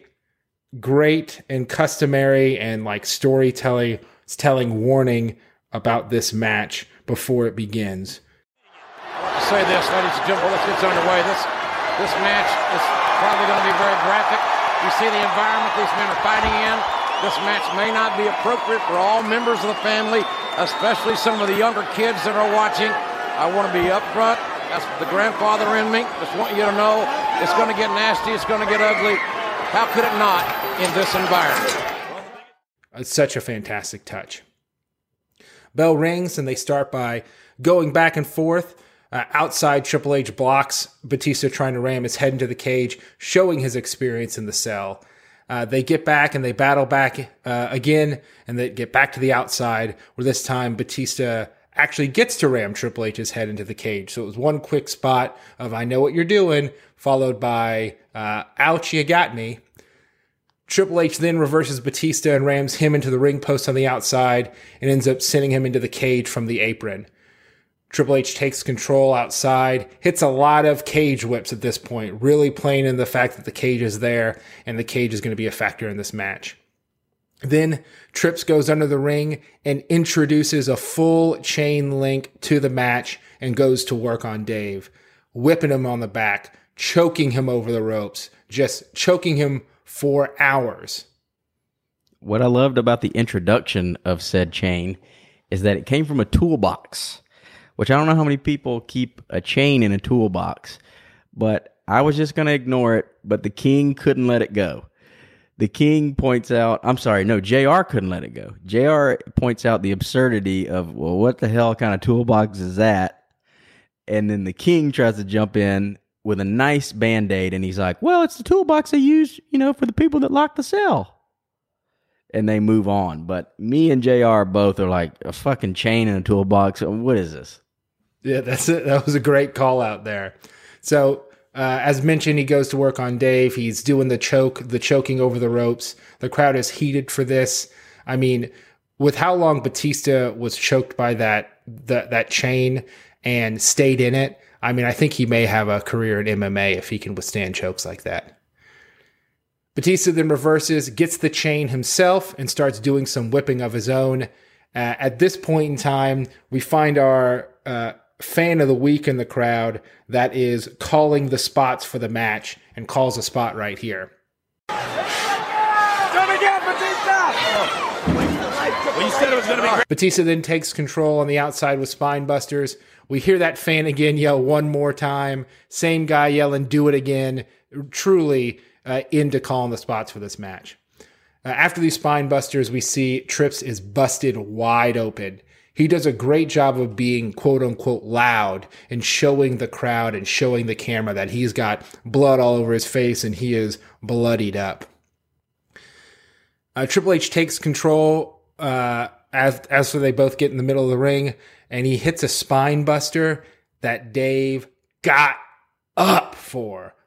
great and customary and like storytelling telling warning about this match before it begins.
I want to say this, ladies and gentlemen, let's get underway. This this match is probably going to be very graphic. You see the environment these men are fighting in. This match may not be appropriate for all members of the family, especially some of the younger kids that are watching. I want to be upfront. That's the grandfather in me. Just want you to know it's going to get nasty. It's going to get ugly. How could it not in this environment?
It's such a fantastic touch. Bell rings and they start by going back and forth. Uh, outside, Triple H blocks Batista trying to ram his head into the cage, showing his experience in the cell. Uh, they get back and they battle back uh, again, and they get back to the outside, where this time Batista actually gets to ram Triple H's head into the cage. So it was one quick spot of, I know what you're doing, followed by, uh, ouch, you got me. Triple H then reverses Batista and rams him into the ring post on the outside and ends up sending him into the cage from the apron. Triple H takes control outside, hits a lot of cage whips at this point, really playing in the fact that the cage is there and the cage is going to be a factor in this match. Then Trips goes under the ring and introduces a full chain link to the match and goes to work on Dave, whipping him on the back, choking him over the ropes, just choking him for hours.
What I loved about the introduction of said chain is that it came from a toolbox, which I don't know how many people keep a chain in a toolbox, but I was just going to ignore it, but the King couldn't let it go. The King points out, I'm sorry, no, J R couldn't let it go. J R points out the absurdity of, well, what the hell kind of toolbox is that? And then the King tries to jump in with a nice Band-Aid, and he's like, well, it's the toolbox they use, you know, for the people that lock the cell. And they move on. But me and J R both are like, a fucking chain in a toolbox. What is this?
Yeah, that's it. That was a great call out there. So, uh, as mentioned, he goes to work on Dave. He's doing the choke, the choking over the ropes. The crowd is heated for this. I mean, with how long Batista was choked by that that, that chain and stayed in it, I mean, I think he may have a career in M M A if he can withstand chokes like that. Batista then reverses, gets the chain himself, and starts doing some whipping of his own. Uh, at this point in time, we find our uh, fan of the week in the crowd that is calling the spots for the match and calls a spot right here.
Do it again, Batista! Well, you said it was going to be great.
Batista then takes control on the outside with spine busters. We hear that fan again yell one more time. Same guy yelling, do it again. Truly uh, into calling the spots for this match. Uh, after these spine busters, we see Trips is busted wide open. He does a great job of being quote unquote loud and showing the crowd and showing the camera that he's got blood all over his face and he is bloodied up. Uh, Triple H takes control uh, as, as so they both get in the middle of the ring, and he hits a spine buster that Dave got up for.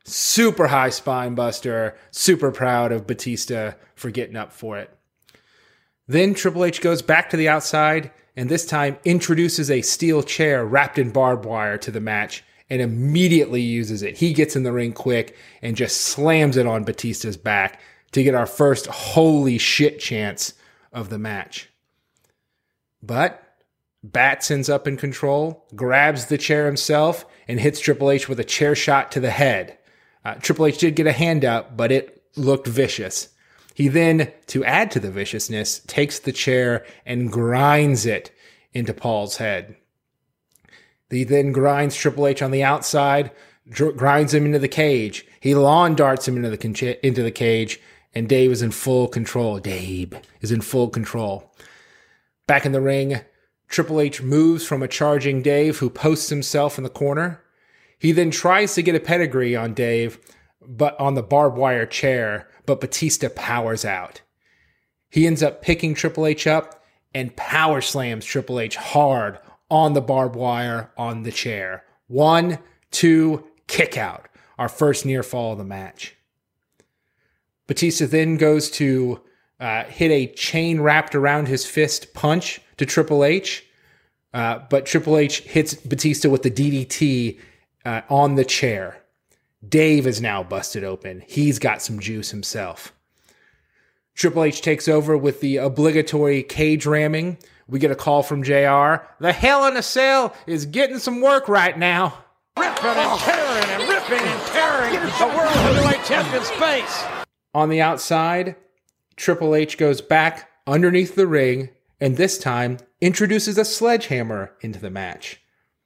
Super high spine buster. Super proud of Batista for getting up for it. Then Triple H goes back to the outside and this time introduces a steel chair wrapped in barbed wire to the match and immediately uses it. He gets in the ring quick and just slams it on Batista's back to get our first holy shit chance of the match. But Bats ends up in control, grabs the chair himself, and hits Triple H with a chair shot to the head. Uh, Triple H did get a hand up, but it looked vicious. He then, to add to the viciousness, takes the chair and grinds it into Paul's head. He then grinds Triple H on the outside, dr- grinds him into the cage. He lawn darts him into the, con- into the cage, and Dave is in full control. Dave is in full control. Back in the ring, Triple H moves from a charging Dave who posts himself in the corner. He then tries to get a pedigree on Dave, but on the barbed wire chair, but Batista powers out. He ends up picking Triple H up and power slams Triple H hard on the barbed wire on the chair. One, two, kick out. Our first near fall of the match. Batista then goes to uh, hit a chain wrapped around his fist punch to Triple H. Uh, but Triple H hits Batista with the D D T uh, on the chair. Dave is now busted open. He's got some juice himself. Triple H takes over with the obligatory cage ramming. We get a call from J R. The Hell in a Cell is getting some work right now.
Ripping and tearing and ripping and tearing the World Heavyweight Champion's face.
On the outside, Triple H goes back underneath the ring and this time introduces a sledgehammer into the match.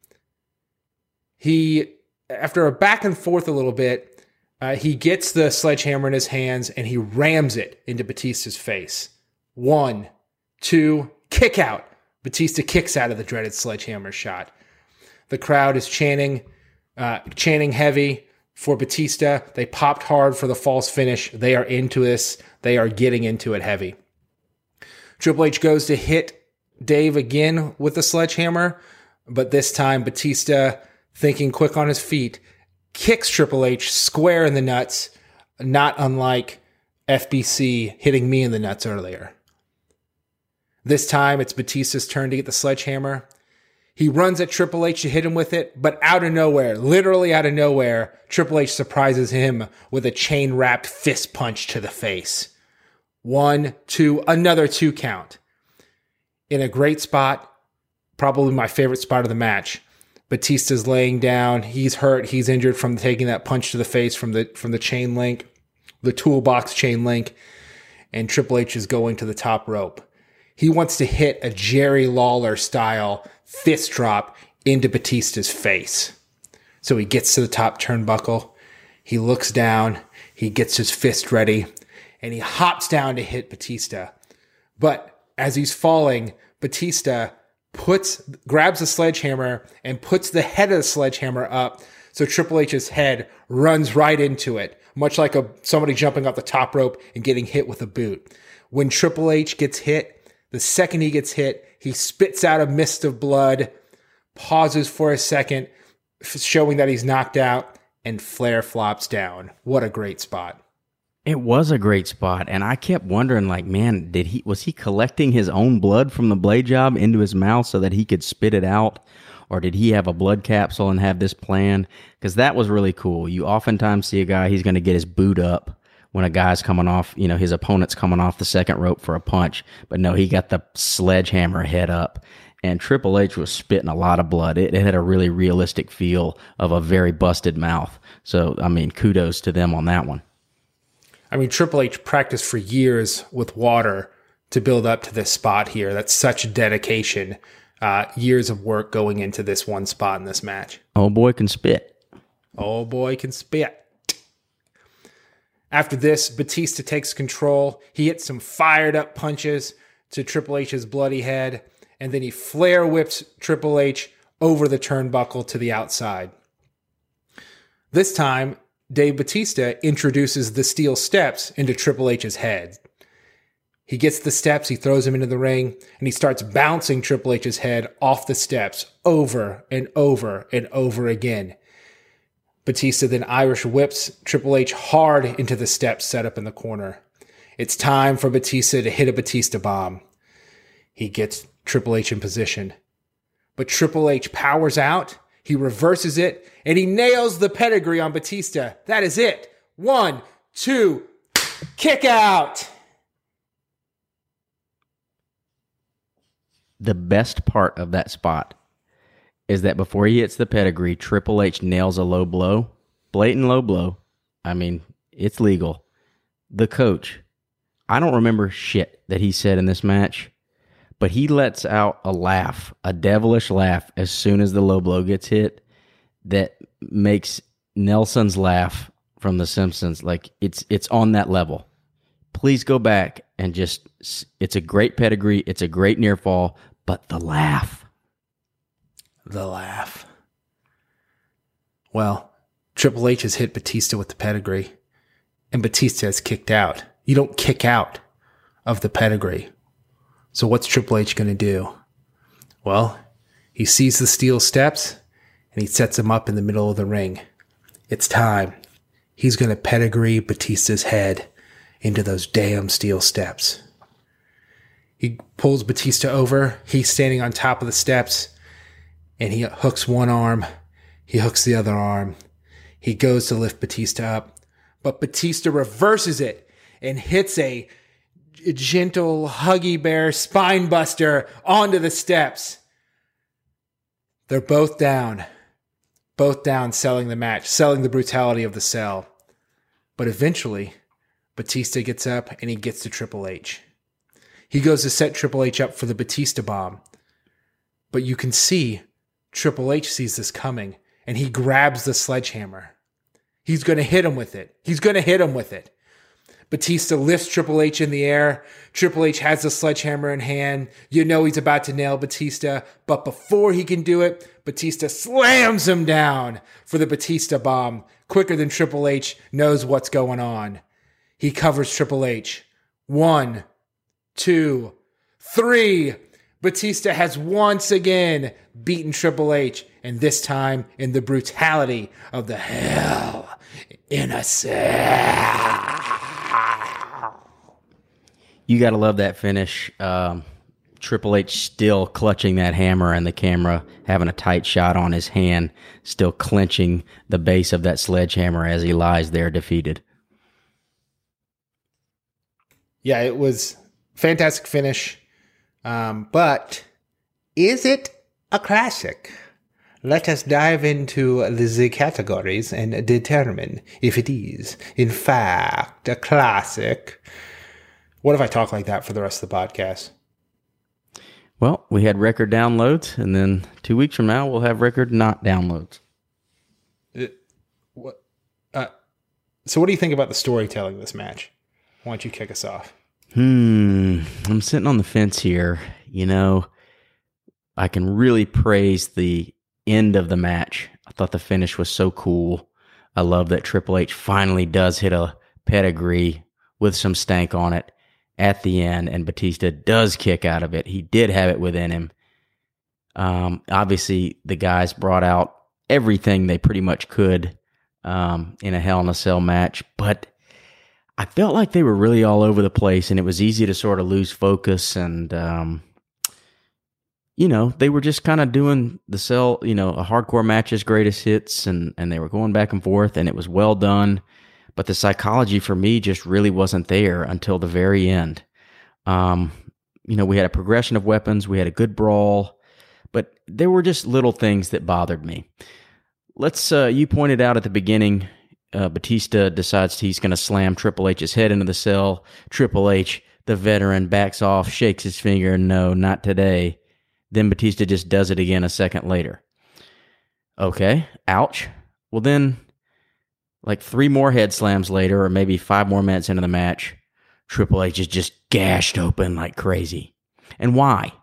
He, after a back and forth a little bit, uh, he gets the sledgehammer in his hands and he rams it into Batista's face. One, two, kick out. Batista kicks out of the dreaded sledgehammer shot. The crowd is chanting, uh, chanting heavy for Batista. They popped hard for the false finish. They are into this. They are getting into it heavy. Triple H goes to hit Dave again with the sledgehammer, but this time Batista, thinking quick on his feet, kicks Triple H square in the nuts, not unlike F B C hitting me in the nuts earlier. This time it's Batista's turn to get the sledgehammer. He runs at Triple H to hit him with it, but out of nowhere, literally out of nowhere, Triple H surprises him with a chain-wrapped fist punch to the face. One, two, another two count. In a great spot, probably my favorite spot of the match. Batista's laying down. He's hurt. He's injured from taking that punch to the face from the from the chain link, the toolbox chain link. And Triple H is going to the top rope. He wants to hit a Jerry Lawler style fist drop into Batista's face. So he gets to the top turnbuckle. He looks down. He gets his fist ready. And he hops down to hit Batista. But as he's falling, Batista puts grabs the sledgehammer and puts the head of the sledgehammer up so Triple H's head runs right into it, much like a somebody jumping off the top rope and getting hit with a boot. When Triple H gets hit, the second he gets hit, he spits out a mist of blood, pauses for a second, showing that he's knocked out, and Flair flops down. What a great spot.
It was a great spot, and I kept wondering, like, man, did he was he collecting his own blood from the blade job into his mouth so that he could spit it out, or did he have a blood capsule and have this plan? Because that was really cool. You oftentimes see a guy, he's going to get his boot up when a guy's coming off, you know, his opponent's coming off the second rope for a punch, but no, he got the sledgehammer head up, and Triple H was spitting a lot of blood. It, it had a really realistic feel of a very busted mouth. So, I mean, kudos to them on that one.
I mean, Triple H practiced for years with water to build up to this spot here. That's such dedication. Uh, years of work going into this one spot in this match.
Oh boy can spit.
Oh boy can spit. After this, Batista takes control. He hits some fired up punches to Triple H's bloody head, and then he flare whips Triple H over the turnbuckle to the outside. This time, Dave Batista introduces the steel steps into Triple H's head. He gets the steps, he throws him into the ring, and he starts bouncing Triple H's head off the steps over and over and over again. Batista then Irish whips Triple H hard into the steps set up in the corner. It's time for Batista to hit a Batista bomb. He gets Triple H in position. But Triple H powers out, he reverses it, and he nails the pedigree on Batista. That is it. One, two, kick out.
The best part of that spot is that before he hits the pedigree, Triple H nails a low blow, blatant low blow. I mean, it's legal. The coach, I don't remember shit that he said in this match, but he lets out a laugh, a devilish laugh, as soon as the low blow gets hit that makes Nelson's laugh from The Simpsons, like it's it's on that level. Please go back and just, it's a great pedigree, it's a great near fall, but the laugh.
The laugh. Well, Triple H has hit Batista with the pedigree, and Batista has kicked out. You don't kick out of the pedigree. So what's Triple H going to do? Well, he sees the steel steps, and he sets him up in the middle of the ring. It's time. He's going to pedigree Batista's head into those damn steel steps. He pulls Batista over. He's standing on top of the steps, and he hooks one arm. He hooks the other arm. He goes to lift Batista up, but Batista reverses it and hits a gentle huggy bear spine buster onto the steps. They're both down. Both down, selling the match, selling the brutality of the sell. But eventually, Batista gets up and he gets to Triple H. He goes to set Triple H up for the Batista bomb. But you can see Triple H sees this coming and he grabs the sledgehammer. He's going to hit him with it. He's going to hit him with it. Batista lifts Triple H in the air. Triple H has the sledgehammer in hand. You know he's about to nail Batista. But before he can do it, Batista slams him down for the Batista bomb. Quicker than Triple H knows what's going on. He covers Triple H. One, two, three. Batista has once again beaten Triple H. And this time in the brutality of the Hell in a Cell.
You got to love that finish. Um, Triple H still clutching that hammer and the camera having a tight shot on his hand, still clenching the base of that sledgehammer as he lies there defeated.
Yeah, it was fantastic finish. Um, but is it a classic? Let us dive into the categories and determine if it is, in fact, a classic. What if I talk like that for the rest of the podcast?
Well, we had record downloads, and then two weeks from now, we'll have record not downloads.
It, what, uh, so what do you think about the storytelling of this match? Why don't you kick us off?
Hmm, I'm sitting on the fence here. You know, I can really praise the end of the match. I thought the finish was so cool. I love that Triple H finally does hit a pedigree with some stank on it at the end, and Batista does kick out of it. He did have it within him. Um, obviously, the guys brought out everything they pretty much could um, in a Hell in a Cell match, but I felt like they were really all over the place, and it was easy to sort of lose focus, and um, you know, they were just kind of doing the Cell, you know, a hardcore match's greatest hits, and, and they were going back and forth, and it was well done. But the psychology for me just really wasn't there until the very end. Um, you know, we had a progression of weapons. We had a good brawl. But there were just little things that bothered me. Let's, uh, you pointed out at the beginning, uh, Batista decides he's going to slam Triple H's head into the cell. Triple H, the veteran, backs off, shakes his finger. No, not today. Then Batista just does it again a second later. Okay, ouch. Well, then, like three more head slams later, or maybe five more minutes into the match, Triple H is just gashed open like crazy. And why?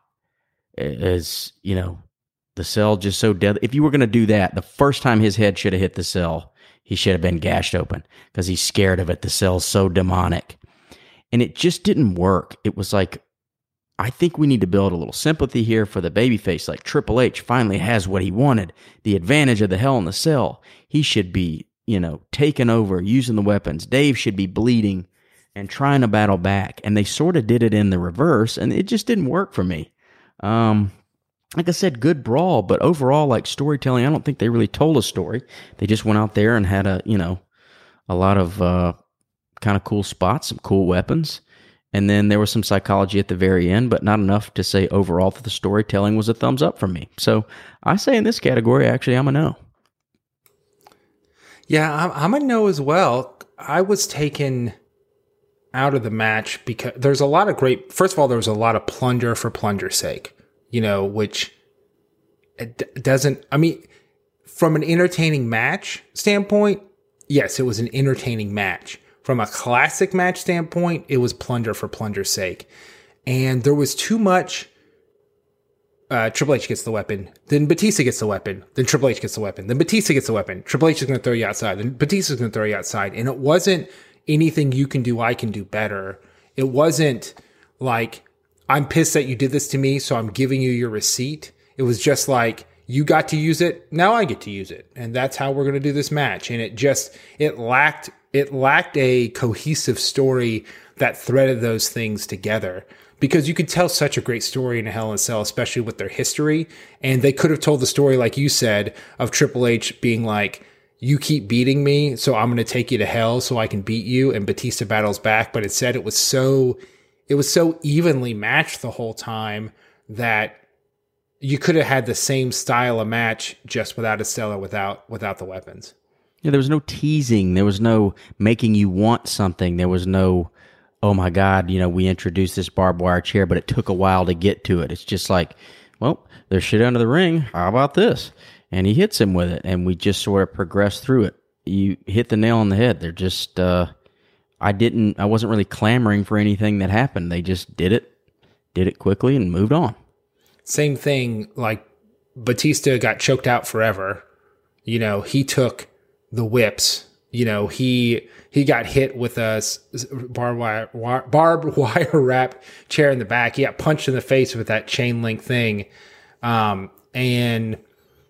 Is, you know, the cell just so deadly? If you were going to do that, the first time his head should have hit the cell, he should have been gashed open because he's scared of it. The cell's so demonic. And it just didn't work. It was like I think we need to build a little sympathy here for the babyface. Like Triple H finally has what he wanted, the advantage of the Hell in the Cell. He should be, you know, taking over, using the weapons. Dave should be bleeding and trying to battle back. And they sort of did it in the reverse, and it just didn't work for me. Um, like I said, good brawl, but overall, like storytelling, I don't think they really told a story. They just went out there and had a, you know, a lot of uh, kind of cool spots, some cool weapons. And then there was some psychology at the very end, but not enough to say overall that the storytelling was a thumbs up from me. So I say in this category, actually, I'm a no.
Yeah, I'm, I'm a no as well. I was taken out of the match because there's a lot of great, first of all, there was a lot of plunder for plunder's sake, you know, which it doesn't, I mean, from an entertaining match standpoint, yes, it was an entertaining match. From a classic match standpoint, it was plunder for plunder's sake. And there was too much. Uh, Triple H gets the weapon. Then Batista gets the weapon. Then Triple H gets the weapon. Then Batista gets the weapon. Triple H is going to throw you outside. Then Batista's going to throw you outside. And it wasn't anything you can do, I can do better. It wasn't like, I'm pissed that you did this to me, so I'm giving you your receipt. It was just like, you got to use it. Now I get to use it. And that's how we're going to do this match. And it just, it lacked, it lacked a cohesive story that threaded those things together, because you could tell such a great story in a Hell in a Cell, especially with their history. And they could have told the story, like you said, of Triple H being like, you keep beating me, so I'm going to take you to hell so I can beat you. And Batista battles back. But instead it was so, it was so evenly matched the whole time that you could have had the same style of match just without Estella, without, without the weapons.
Yeah, there was no teasing. There was no making you want something. There was no, oh my God, you know, we introduced this barbed wire chair, but it took a while to get to it. It's just like, well, there's shit under the ring. How about this? And he hits him with it, and we just sort of progressed through it. You hit the nail on the head. They're just, uh, I didn't, I wasn't really clamoring for anything that happened. They just did it, did it quickly, and moved on.
Same thing, like Batista got choked out forever. You know, he took the whips. You know, he he got hit with a barbed wire, barbed wire wrapped chair in the back. He got punched in the face with that chain link thing. Um, and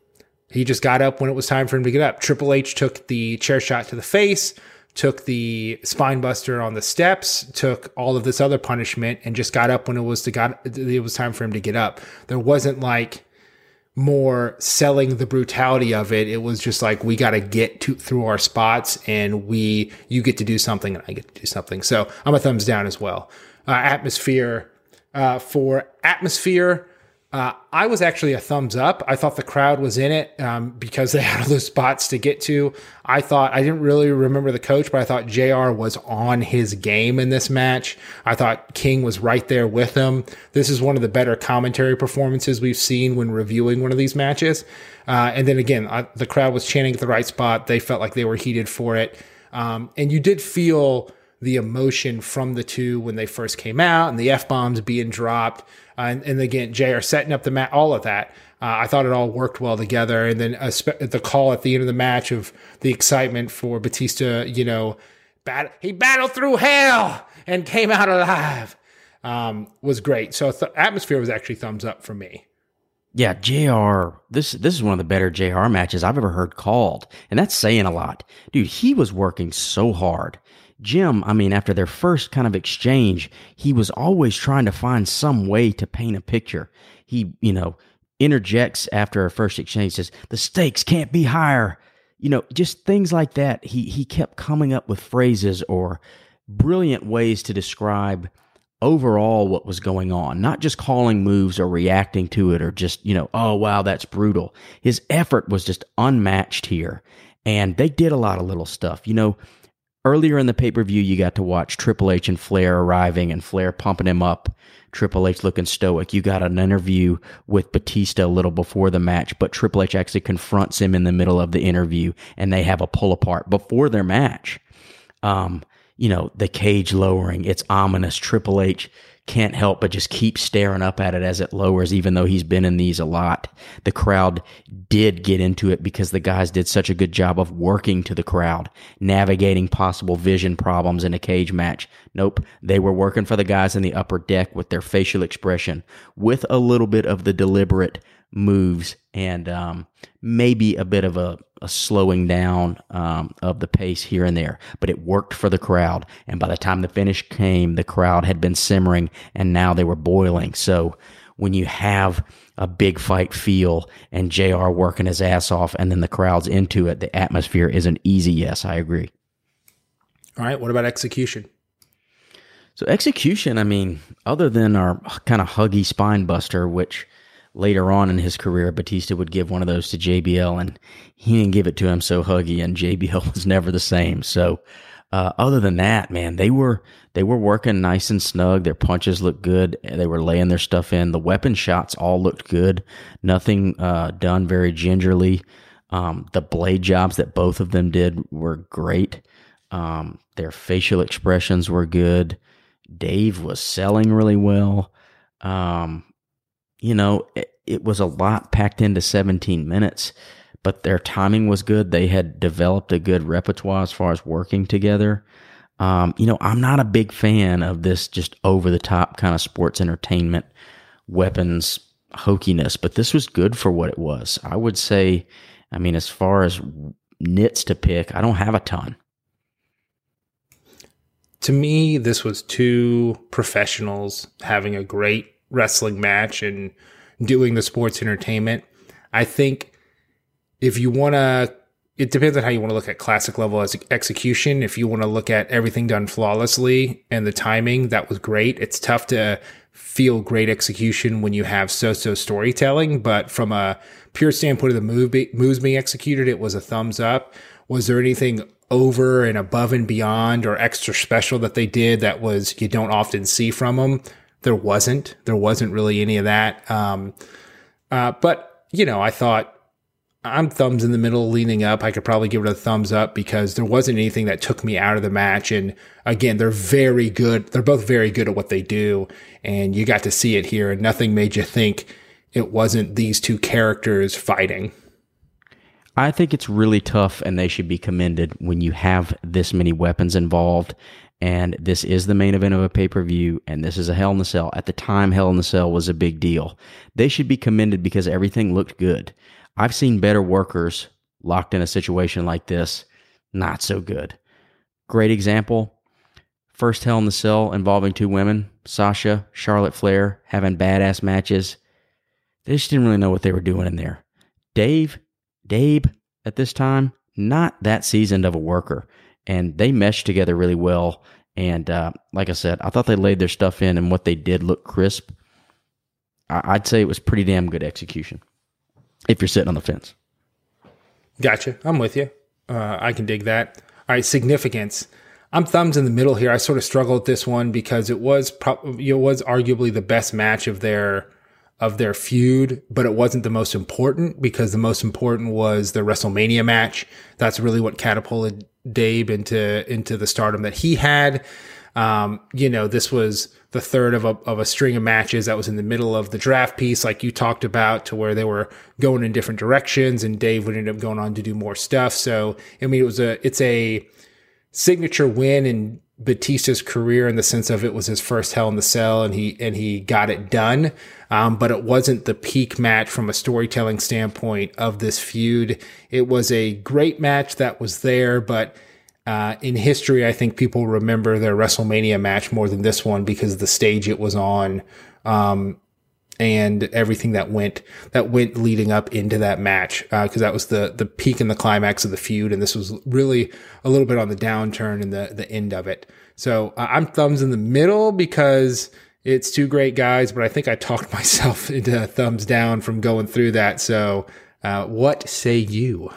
he just got up when it was time for him to get up. Triple H took the chair shot to the face, took the spine buster on the steps, took all of this other punishment, and just got up when it was to got it was time for him to get up. There wasn't like more selling the brutality of it. It was just like, we got to get to through our spots, and we you get to do something and I get to do something. So I'm a thumbs down as well. Uh, atmosphere uh, for atmosphere. Uh, I was actually a thumbs up. I thought the crowd was in it um, because they had all those spots to get to. I thought, I didn't really remember the coach, but I thought J R was on his game in this match. I thought King was right there with him. This is one of the better commentary performances we've seen when reviewing one of these matches. Uh, and then again, I, the crowd was chanting at the right spot. They felt like they were heated for it. Um, and you did feel the emotion from the two when they first came out, and the F-bombs being dropped. Uh, and, and again, J R setting up the match, all of that. Uh, I thought it all worked well together. And then uh, spe- the call at the end of the match of the excitement for Batista, you know, bat- he battled through hell and came out alive, um, was great. So th- atmosphere was actually thumbs up for me.
Yeah, J R, this this is one of the better J R matches I've ever heard called. And that's saying a lot. Dude, he was working so hard. Jim, I mean, after their first kind of exchange, he was always trying to find some way to paint a picture. He, you know, interjects after a first exchange, says, the stakes can't be higher. You know, just things like that. He he kept coming up with phrases or brilliant ways to describe overall what was going on, not just calling moves or reacting to it or just, you know, oh, wow, that's brutal. His effort was just unmatched here. And they did a lot of little stuff. You know, earlier in the pay-per-view, you got to watch Triple H and Flair arriving and Flair pumping him up, Triple H looking stoic. You got an interview with Batista a little before the match, but Triple H actually confronts him in the middle of the interview, and they have a pull-apart before their match. Um, you know, the cage lowering, it's ominous. Triple H can't help but just keep staring up at it as it lowers, even though he's been in these a lot. The crowd did get into it because the guys did such a good job of working to the crowd, navigating possible vision problems in a cage match. Nope, they were working for the guys in the upper deck with their facial expression, with a little bit of the deliberate moves and um, maybe a bit of a, a slowing down um, of the pace here and there. But it worked for the crowd. And by the time the finish came, the crowd had been simmering and now they were boiling. So when you have a big fight feel and J R working his ass off and then the crowd's into it, the atmosphere is an easy yes. I agree.
All right. What about execution?
So execution, I mean, other than our kind of huggy spine buster, which later on in his career, Batista would give one of those to J B L, and he didn't give it to him so huggy, and J B L was never the same. So uh, other than that, man, they were they were working nice and snug. Their punches looked good. They were laying their stuff in. The weapon shots all looked good. Nothing uh, done very gingerly. Um, the blade jobs that both of them did were great. Um, their facial expressions were good. Dave was selling really well. Um, you know, it, it was a lot packed into seventeen minutes, but their timing was good. They had developed a good repertoire as far as working together. Um, you know, I'm not a big fan of this just over-the-top kind of sports entertainment weapons hokiness, but this was good for what it was. I would say, I mean, as far as nits to pick, I don't have a ton.
To me, this was two professionals having a great wrestling match and doing the sports entertainment. I think if you want to, it depends on how you want to look at classic level as execution. If you want to look at everything done flawlessly and the timing, that was great. It's tough to feel great execution when you have so-so storytelling, but from a pure standpoint of the move be, moves being executed, it was a thumbs up. Was there anything over and above and beyond or extra special that they did that was you don't often see from them? There wasn't. There wasn't really any of that. Um, uh, but, you know, I thought I'm thumbs in the middle leaning up. I could probably give it a thumbs up because there wasn't anything that took me out of the match. And again, they're very good. They're both very good at what they do. And you got to see it here and nothing made you think it wasn't these two characters fighting.
I think it's really tough and they should be commended when you have this many weapons involved. And this is the main event of a pay-per-view, and this is a Hell in a Cell. At the time, Hell in a Cell was a big deal. They should be commended because everything looked good. I've seen better workers locked in a situation like this, not so good. Great example, first Hell in the Cell involving two women, Sasha, Charlotte Flair, having badass matches. They just didn't really know what they were doing in there. Dave, Dave, at this time, not that seasoned of a worker. And they meshed together really well. And uh, like I said, I thought they laid their stuff in and what they did looked crisp. I- I'd say it was pretty damn good execution if you're sitting on the fence.
Gotcha. I'm with you. Uh, I can dig that. All right, significance. I'm thumbs in the middle here. I sort of struggled with this one because it was pro- it was arguably the best match of their of their feud, but it wasn't the most important because the most important was the WrestleMania match. That's really what catapulted Dave into into the stardom that he had. Um, you know, this was the third of a of a string of matches that was in the middle of the draft piece, like you talked about, to where they were going in different directions, and Dave would end up going on to do more stuff. So, I mean, it was a it's a signature win in Batista's career in the sense of it was his first Hell in the Cell, and he and he got it done. Um, but it wasn't the peak match from a storytelling standpoint of this feud. It was a great match that was there, but uh, in history, I think people remember their WrestleMania match more than this one because of the stage it was on, um, and everything that went that went leading up into that match, because uh, that was the the peak and the climax of the feud, and this was really a little bit on the downturn and the the end of it. So uh, I'm thumbs in the middle because it's two great guys, but I think I talked myself into thumbs down from going through that. So uh, what say you?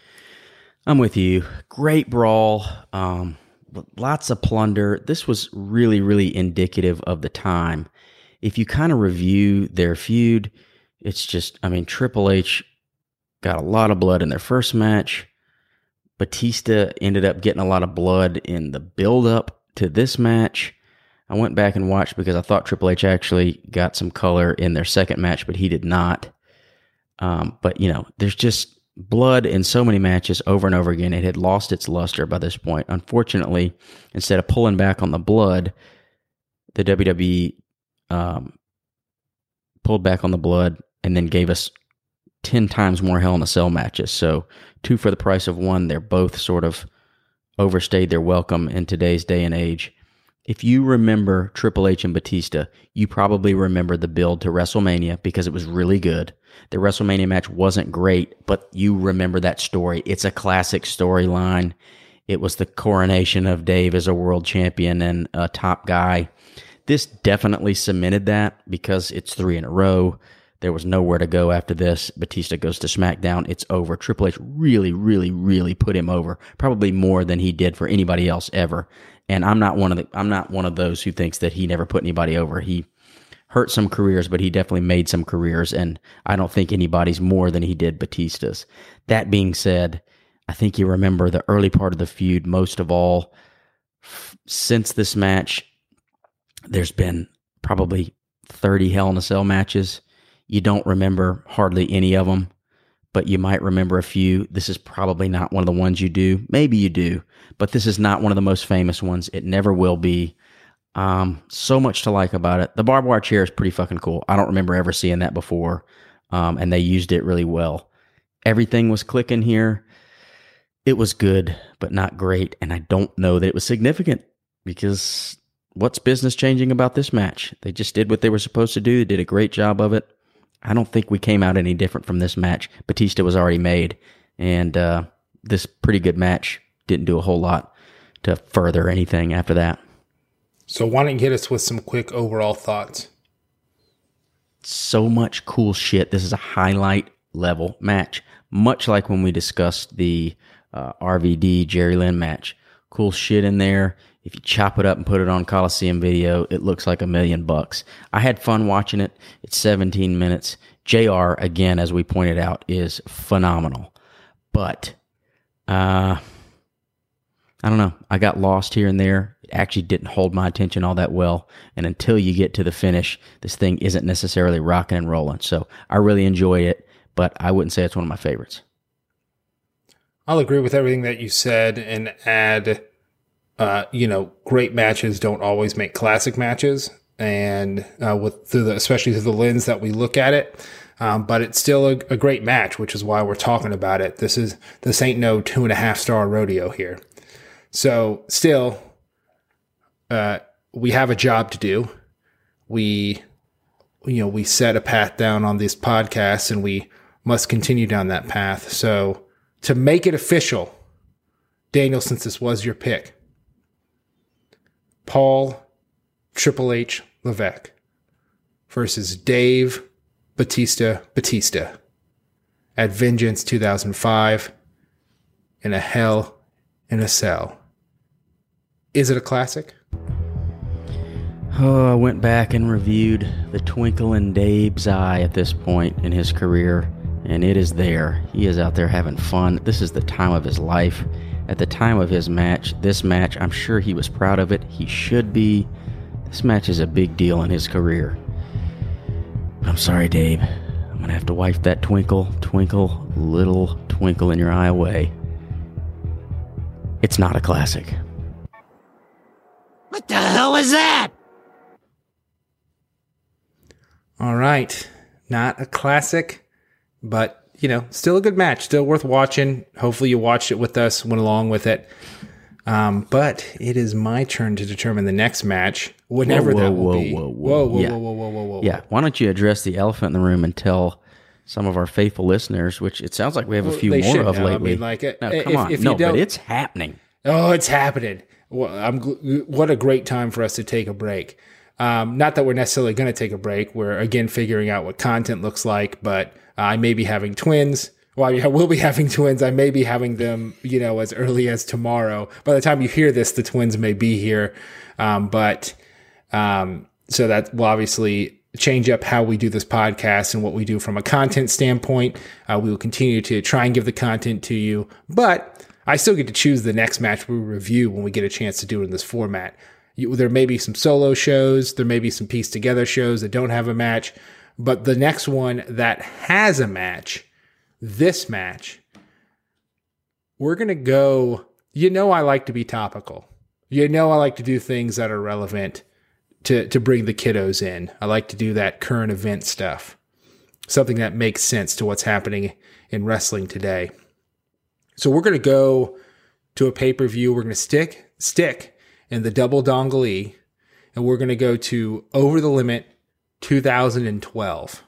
I'm with you. Great brawl. Um, lots of plunder. This was really, really indicative of the time. If you kind of review their feud, it's just, I mean, Triple H got a lot of blood in their first match. Batista ended up getting a lot of blood in the build-up to this match. I went back and watched because I thought Triple H actually got some color in their second match, but he did not. Um, but, you know, there's just blood in so many matches over and over again. It had lost its luster by this point. Unfortunately, instead of pulling back on the blood, the W W E um, pulled back on the blood and then gave us ten times more Hell in a Cell matches. So two for the price of one. They're both sort of overstayed their welcome in today's day and age. If you remember Triple H and Batista, you probably remember the build to WrestleMania because it was really good. The WrestleMania match wasn't great, but you remember that story. It's a classic storyline. It was the coronation of Dave as a world champion and a top guy. This definitely cemented that because it's three in a row. There was nowhere to go after this. Batista goes to SmackDown. It's over. Triple H really, really, really put him over, probably more than he did for anybody else ever. And I'm not one of the, I'm not one of those who thinks that he never put anybody over. He hurt some careers, but he definitely made some careers, and I don't think anybody's more than he did Batista's. That being said, I think you remember the early part of the feud most of all. F- since this match, there's been probably thirty Hell in a Cell matches. You don't remember hardly any of them, but you might remember a few. This is probably not one of the ones you do. Maybe you do, but this is not one of the most famous ones. It never will be. Um, so much to like about it. The barbed wire chair is pretty fucking cool. I don't remember ever seeing that before, um, and they used it really well. Everything was clicking here. It was good, but not great, and I don't know that it was significant because what's business changing about this match? They just did what they were supposed to do. They did a great job of it. I don't think we came out any different from this match. Batista was already made, and uh, this pretty good match didn't do a whole lot to further anything after that.
So why don't you hit us with some quick overall thoughts?
So much cool shit. This is a highlight level match, much like when we discussed the uh, R V D Jerry Lynn match. Cool shit in there. If you chop it up and put it on Coliseum Video, it looks like a million bucks. I had fun watching it. It's seventeen minutes. J R, again, as we pointed out, is phenomenal. But, uh, I don't know. I got lost here and there. It actually didn't hold my attention all that well. And until you get to the finish, this thing isn't necessarily rocking and rolling. So I really enjoy it, but I wouldn't say it's one of my favorites.
I'll agree with everything that you said and add... Uh, you know, great matches don't always make classic matches, and uh, with through the, especially through the lens that we look at it. Um, but it's still a, a great match, which is why we're talking about it. This is this ain't no two and a half star rodeo here. So still, uh, we have a job to do. We, you know, we set a path down on this podcast, and we must continue down that path. So to make it official, Daniel, since this was your pick. Paul Triple H Levesque versus Dave Batista Batista at Vengeance two thousand five in a Hell in a Cell. Is it a classic?
Oh, I went back and reviewed the twinkle in Dave's eye at this point in his career, and it is there. He is out there having fun. This is the time of his life. At the time of his match, this match, I'm sure he was proud of it. He should be. This match is a big deal in his career. But I'm sorry, Dave. I'm going to have to wipe that twinkle, twinkle, little twinkle in your eye away. It's not a classic.
What the hell is that?
All right. Not a classic, but... you know, still a good match, still worth watching. Hopefully you watched it with us, went along with it. Um, but it is my turn to determine the next match, whenever
whoa, whoa,
that will
whoa,
be.
Whoa, whoa,
whoa, whoa,
yeah.
whoa, whoa, whoa, whoa, whoa.
Yeah, why don't you address the elephant in the room and tell some of our faithful listeners, which it sounds like we have a few
They
more
should
of
know.
lately.
I mean, like,
no,
if-
come on.
if you
no,
don't-
but it's happening.
Oh, it's happening. Well, I'm, gl- what a great time for us to take a break. Um, not that we're necessarily going to take a break. We're, again, figuring out what content looks like, but uh, I may be having twins. Well, I will be having twins. I may be having them, you know, as early as tomorrow. By the time you hear this, the twins may be here. Um, but um, so that will obviously change up how we do this podcast and what we do from a content standpoint. Uh, we will continue to try and give the content to you, but I still get to choose the next match we review when we get a chance to do it in this format. You, there may be some solo shows. There may be some pieced together shows that don't have a match. But the next one that has a match, this match, we're going to go, you know I like to be topical. You know I like to do things that are relevant to, to bring the kiddos in. I like to do that current event stuff. Something that makes sense to what's happening in wrestling today. So we're going to go to a pay-per-view. We're going to stick, stick in the double dongle E, and we're going to go to Over the Limit two thousand twelve.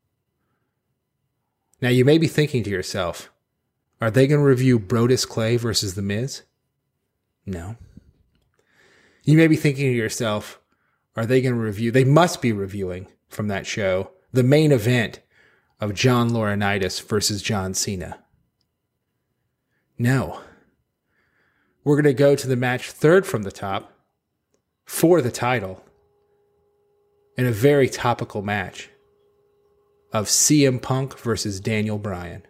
Now, you may be thinking to yourself, are they going to review Brodus Clay versus The Miz? No. You may be thinking to yourself, are they going to review, they must be reviewing from that show, the main event of John Laurinaitis versus John Cena. No. We're going to go to the match third from the top for the title in a very topical match of C M Punk versus Daniel Bryan.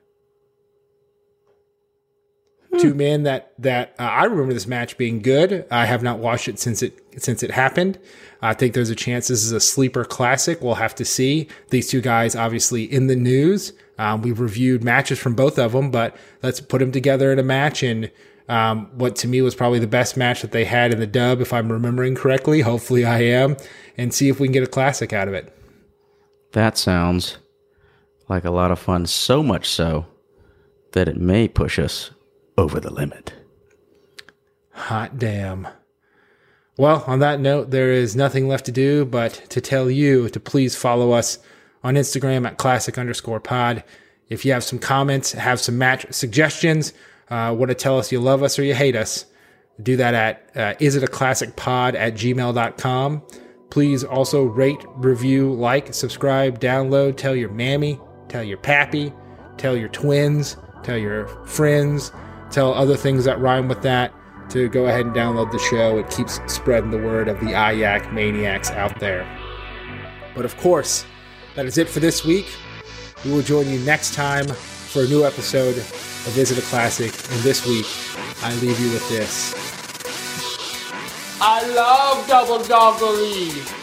Hmm. Two men that that uh, I remember this match being good. I have not watched it since it since it happened. I think there's a chance this is a sleeper classic. We'll have to see. These two guys obviously in the news. Um, we've reviewed matches from both of them, but let's put them together in a match. And um, what to me was probably the best match that they had in the dub, if I'm remembering correctly. Hopefully I am. And see if we can get a classic out of it.
That sounds like a lot of fun, so much so that it may push us over the limit.
Hot damn. Well, on that note, there is nothing left to do but to tell you to please follow us on Instagram at classic underscore pod. If you have some comments, have some match suggestions, uh, want to tell us you love us or you hate us, do that at uh, isitaclassicpod at gmail dot com. Please also rate, review, like, subscribe, download, tell your mammy, tell your pappy, tell your twins, tell your friends, tell other things that rhyme with that to go ahead and download the show. It keeps spreading the word of the I Y A C maniacs out there. But of course, that is it for this week. We will join you next time for a new episode of Is It a Classic? And this week, I leave you with this. I love double doggery.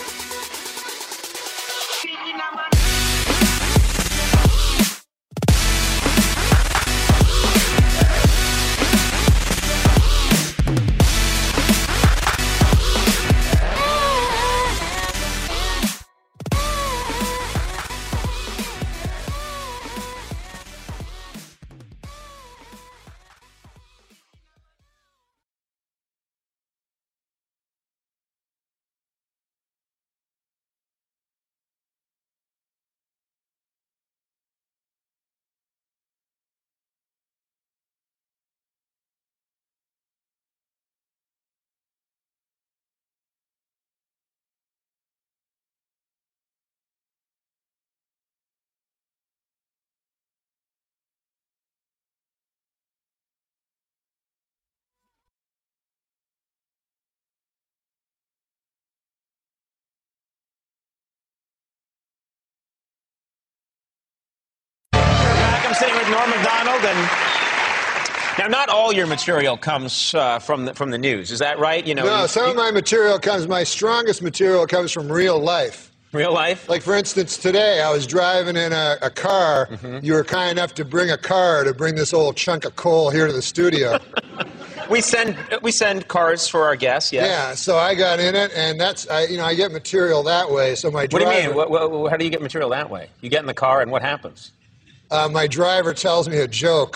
I'm sitting with Norm Macdonald, and now not all your material comes uh, from the, from the news. Is that right? You know,
no,
you,
some
you,
of my material comes. My strongest material comes from real life.
Real life?
Like, for instance, today I was driving in a, a car. Mm-hmm. You were kind enough to bring a car to bring this old chunk of coal here to the studio.
we send we send cars for our guests. Yes.
Yeah. So I got in it, and that's I, you know I get material that way. So my driver,
what do you mean? What, what, how do you get material that way? You get in the car, and what happens?
Uh, my driver tells me a joke.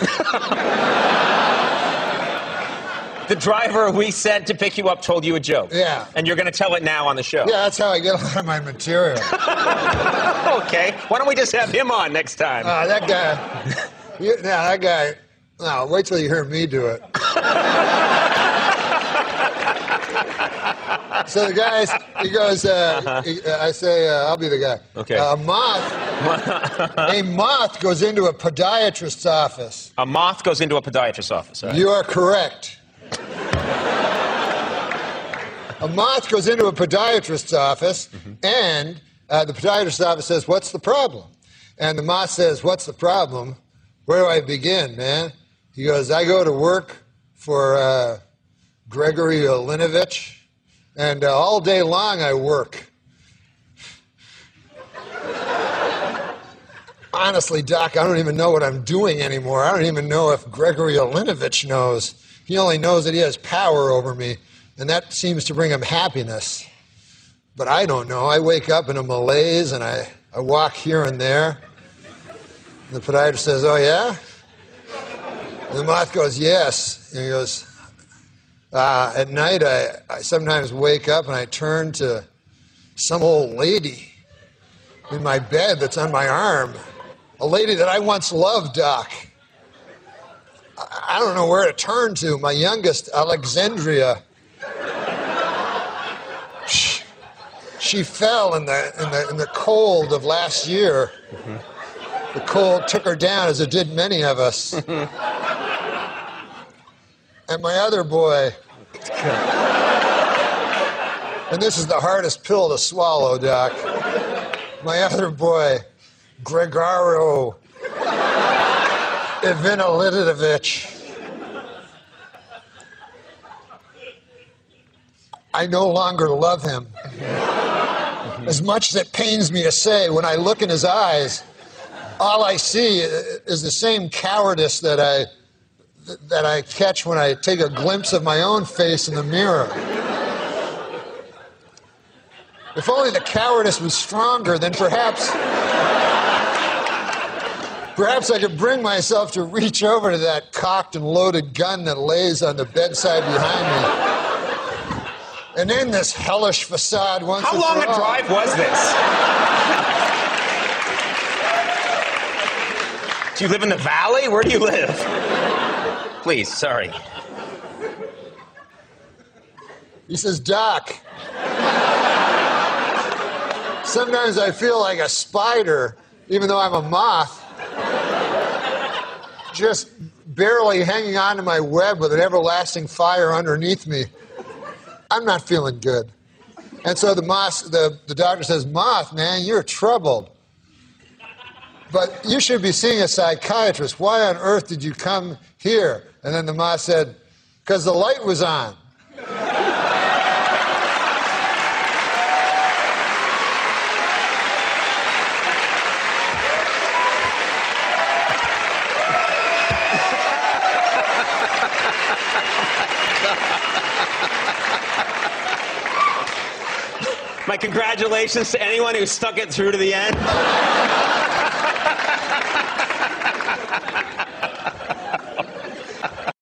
The driver we sent to pick you up told you a joke.
Yeah.
And you're going to tell it now on the show.
Yeah, that's how I get a lot of my material.
Okay. Why don't we just have him on next time?
Uh, that guy. You, no, that guy. No, wait till you hear me do it. So the guy, he goes, uh, uh-huh. he, uh, I say, uh, I'll be the guy.
Okay.
Uh, a moth, a moth goes into a podiatrist's office.
A moth goes into a podiatrist's office. Right.
You are correct. A moth goes into a podiatrist's office, mm-hmm. and uh, the podiatrist's office says, "What's the problem?" And the moth says, "What's the problem? Where do I begin, man?" He goes, "I go to work for uh, Gregory Olinovich. And uh, all day long I work. Honestly, Doc, I don't even know what I'm doing anymore. I don't even know if Gregory Olinovich knows. He only knows that he has power over me, and that seems to bring him happiness. But I don't know. I wake up in a malaise, and I, I walk here and there. And the podiatrist says, oh, yeah? And the moth goes, yes. And he goes, uh, at night I, I sometimes wake up and I turn to some old lady in my bed that's on my arm. A lady that I once loved, Doc. I don't know where to turn to. My youngest, Alexandria. She, she fell in the, in, the, in the cold of last year. Mm-hmm. The cold took her down, as it did many of us. And my other boy. And this is the hardest pill to swallow, Doc. My other boy, Gregaro Ivanilidovich. I no longer love him. As much as it pains me to say, when I look in his eyes, all I see is the same cowardice that I that I catch when I take a glimpse of my own face in the mirror. If only the cowardice was stronger, then perhaps perhaps I could bring myself to reach over to that cocked and loaded gun that lays on the bedside behind me and end this hellish facade once and for all.
How long a drive was this? Do you live in the valley? Where do you live? Please, sorry.
He says, Doc, sometimes I feel like a spider, even though I'm a moth, just barely hanging on to my web with an everlasting fire underneath me. I'm not feeling good. And so the moth, the, the doctor says, Moth, man, you're troubled. But you should be seeing a psychiatrist. Why on earth did you come here? And then the moth said, because the light was on.
My congratulations to anyone who stuck it through to the end.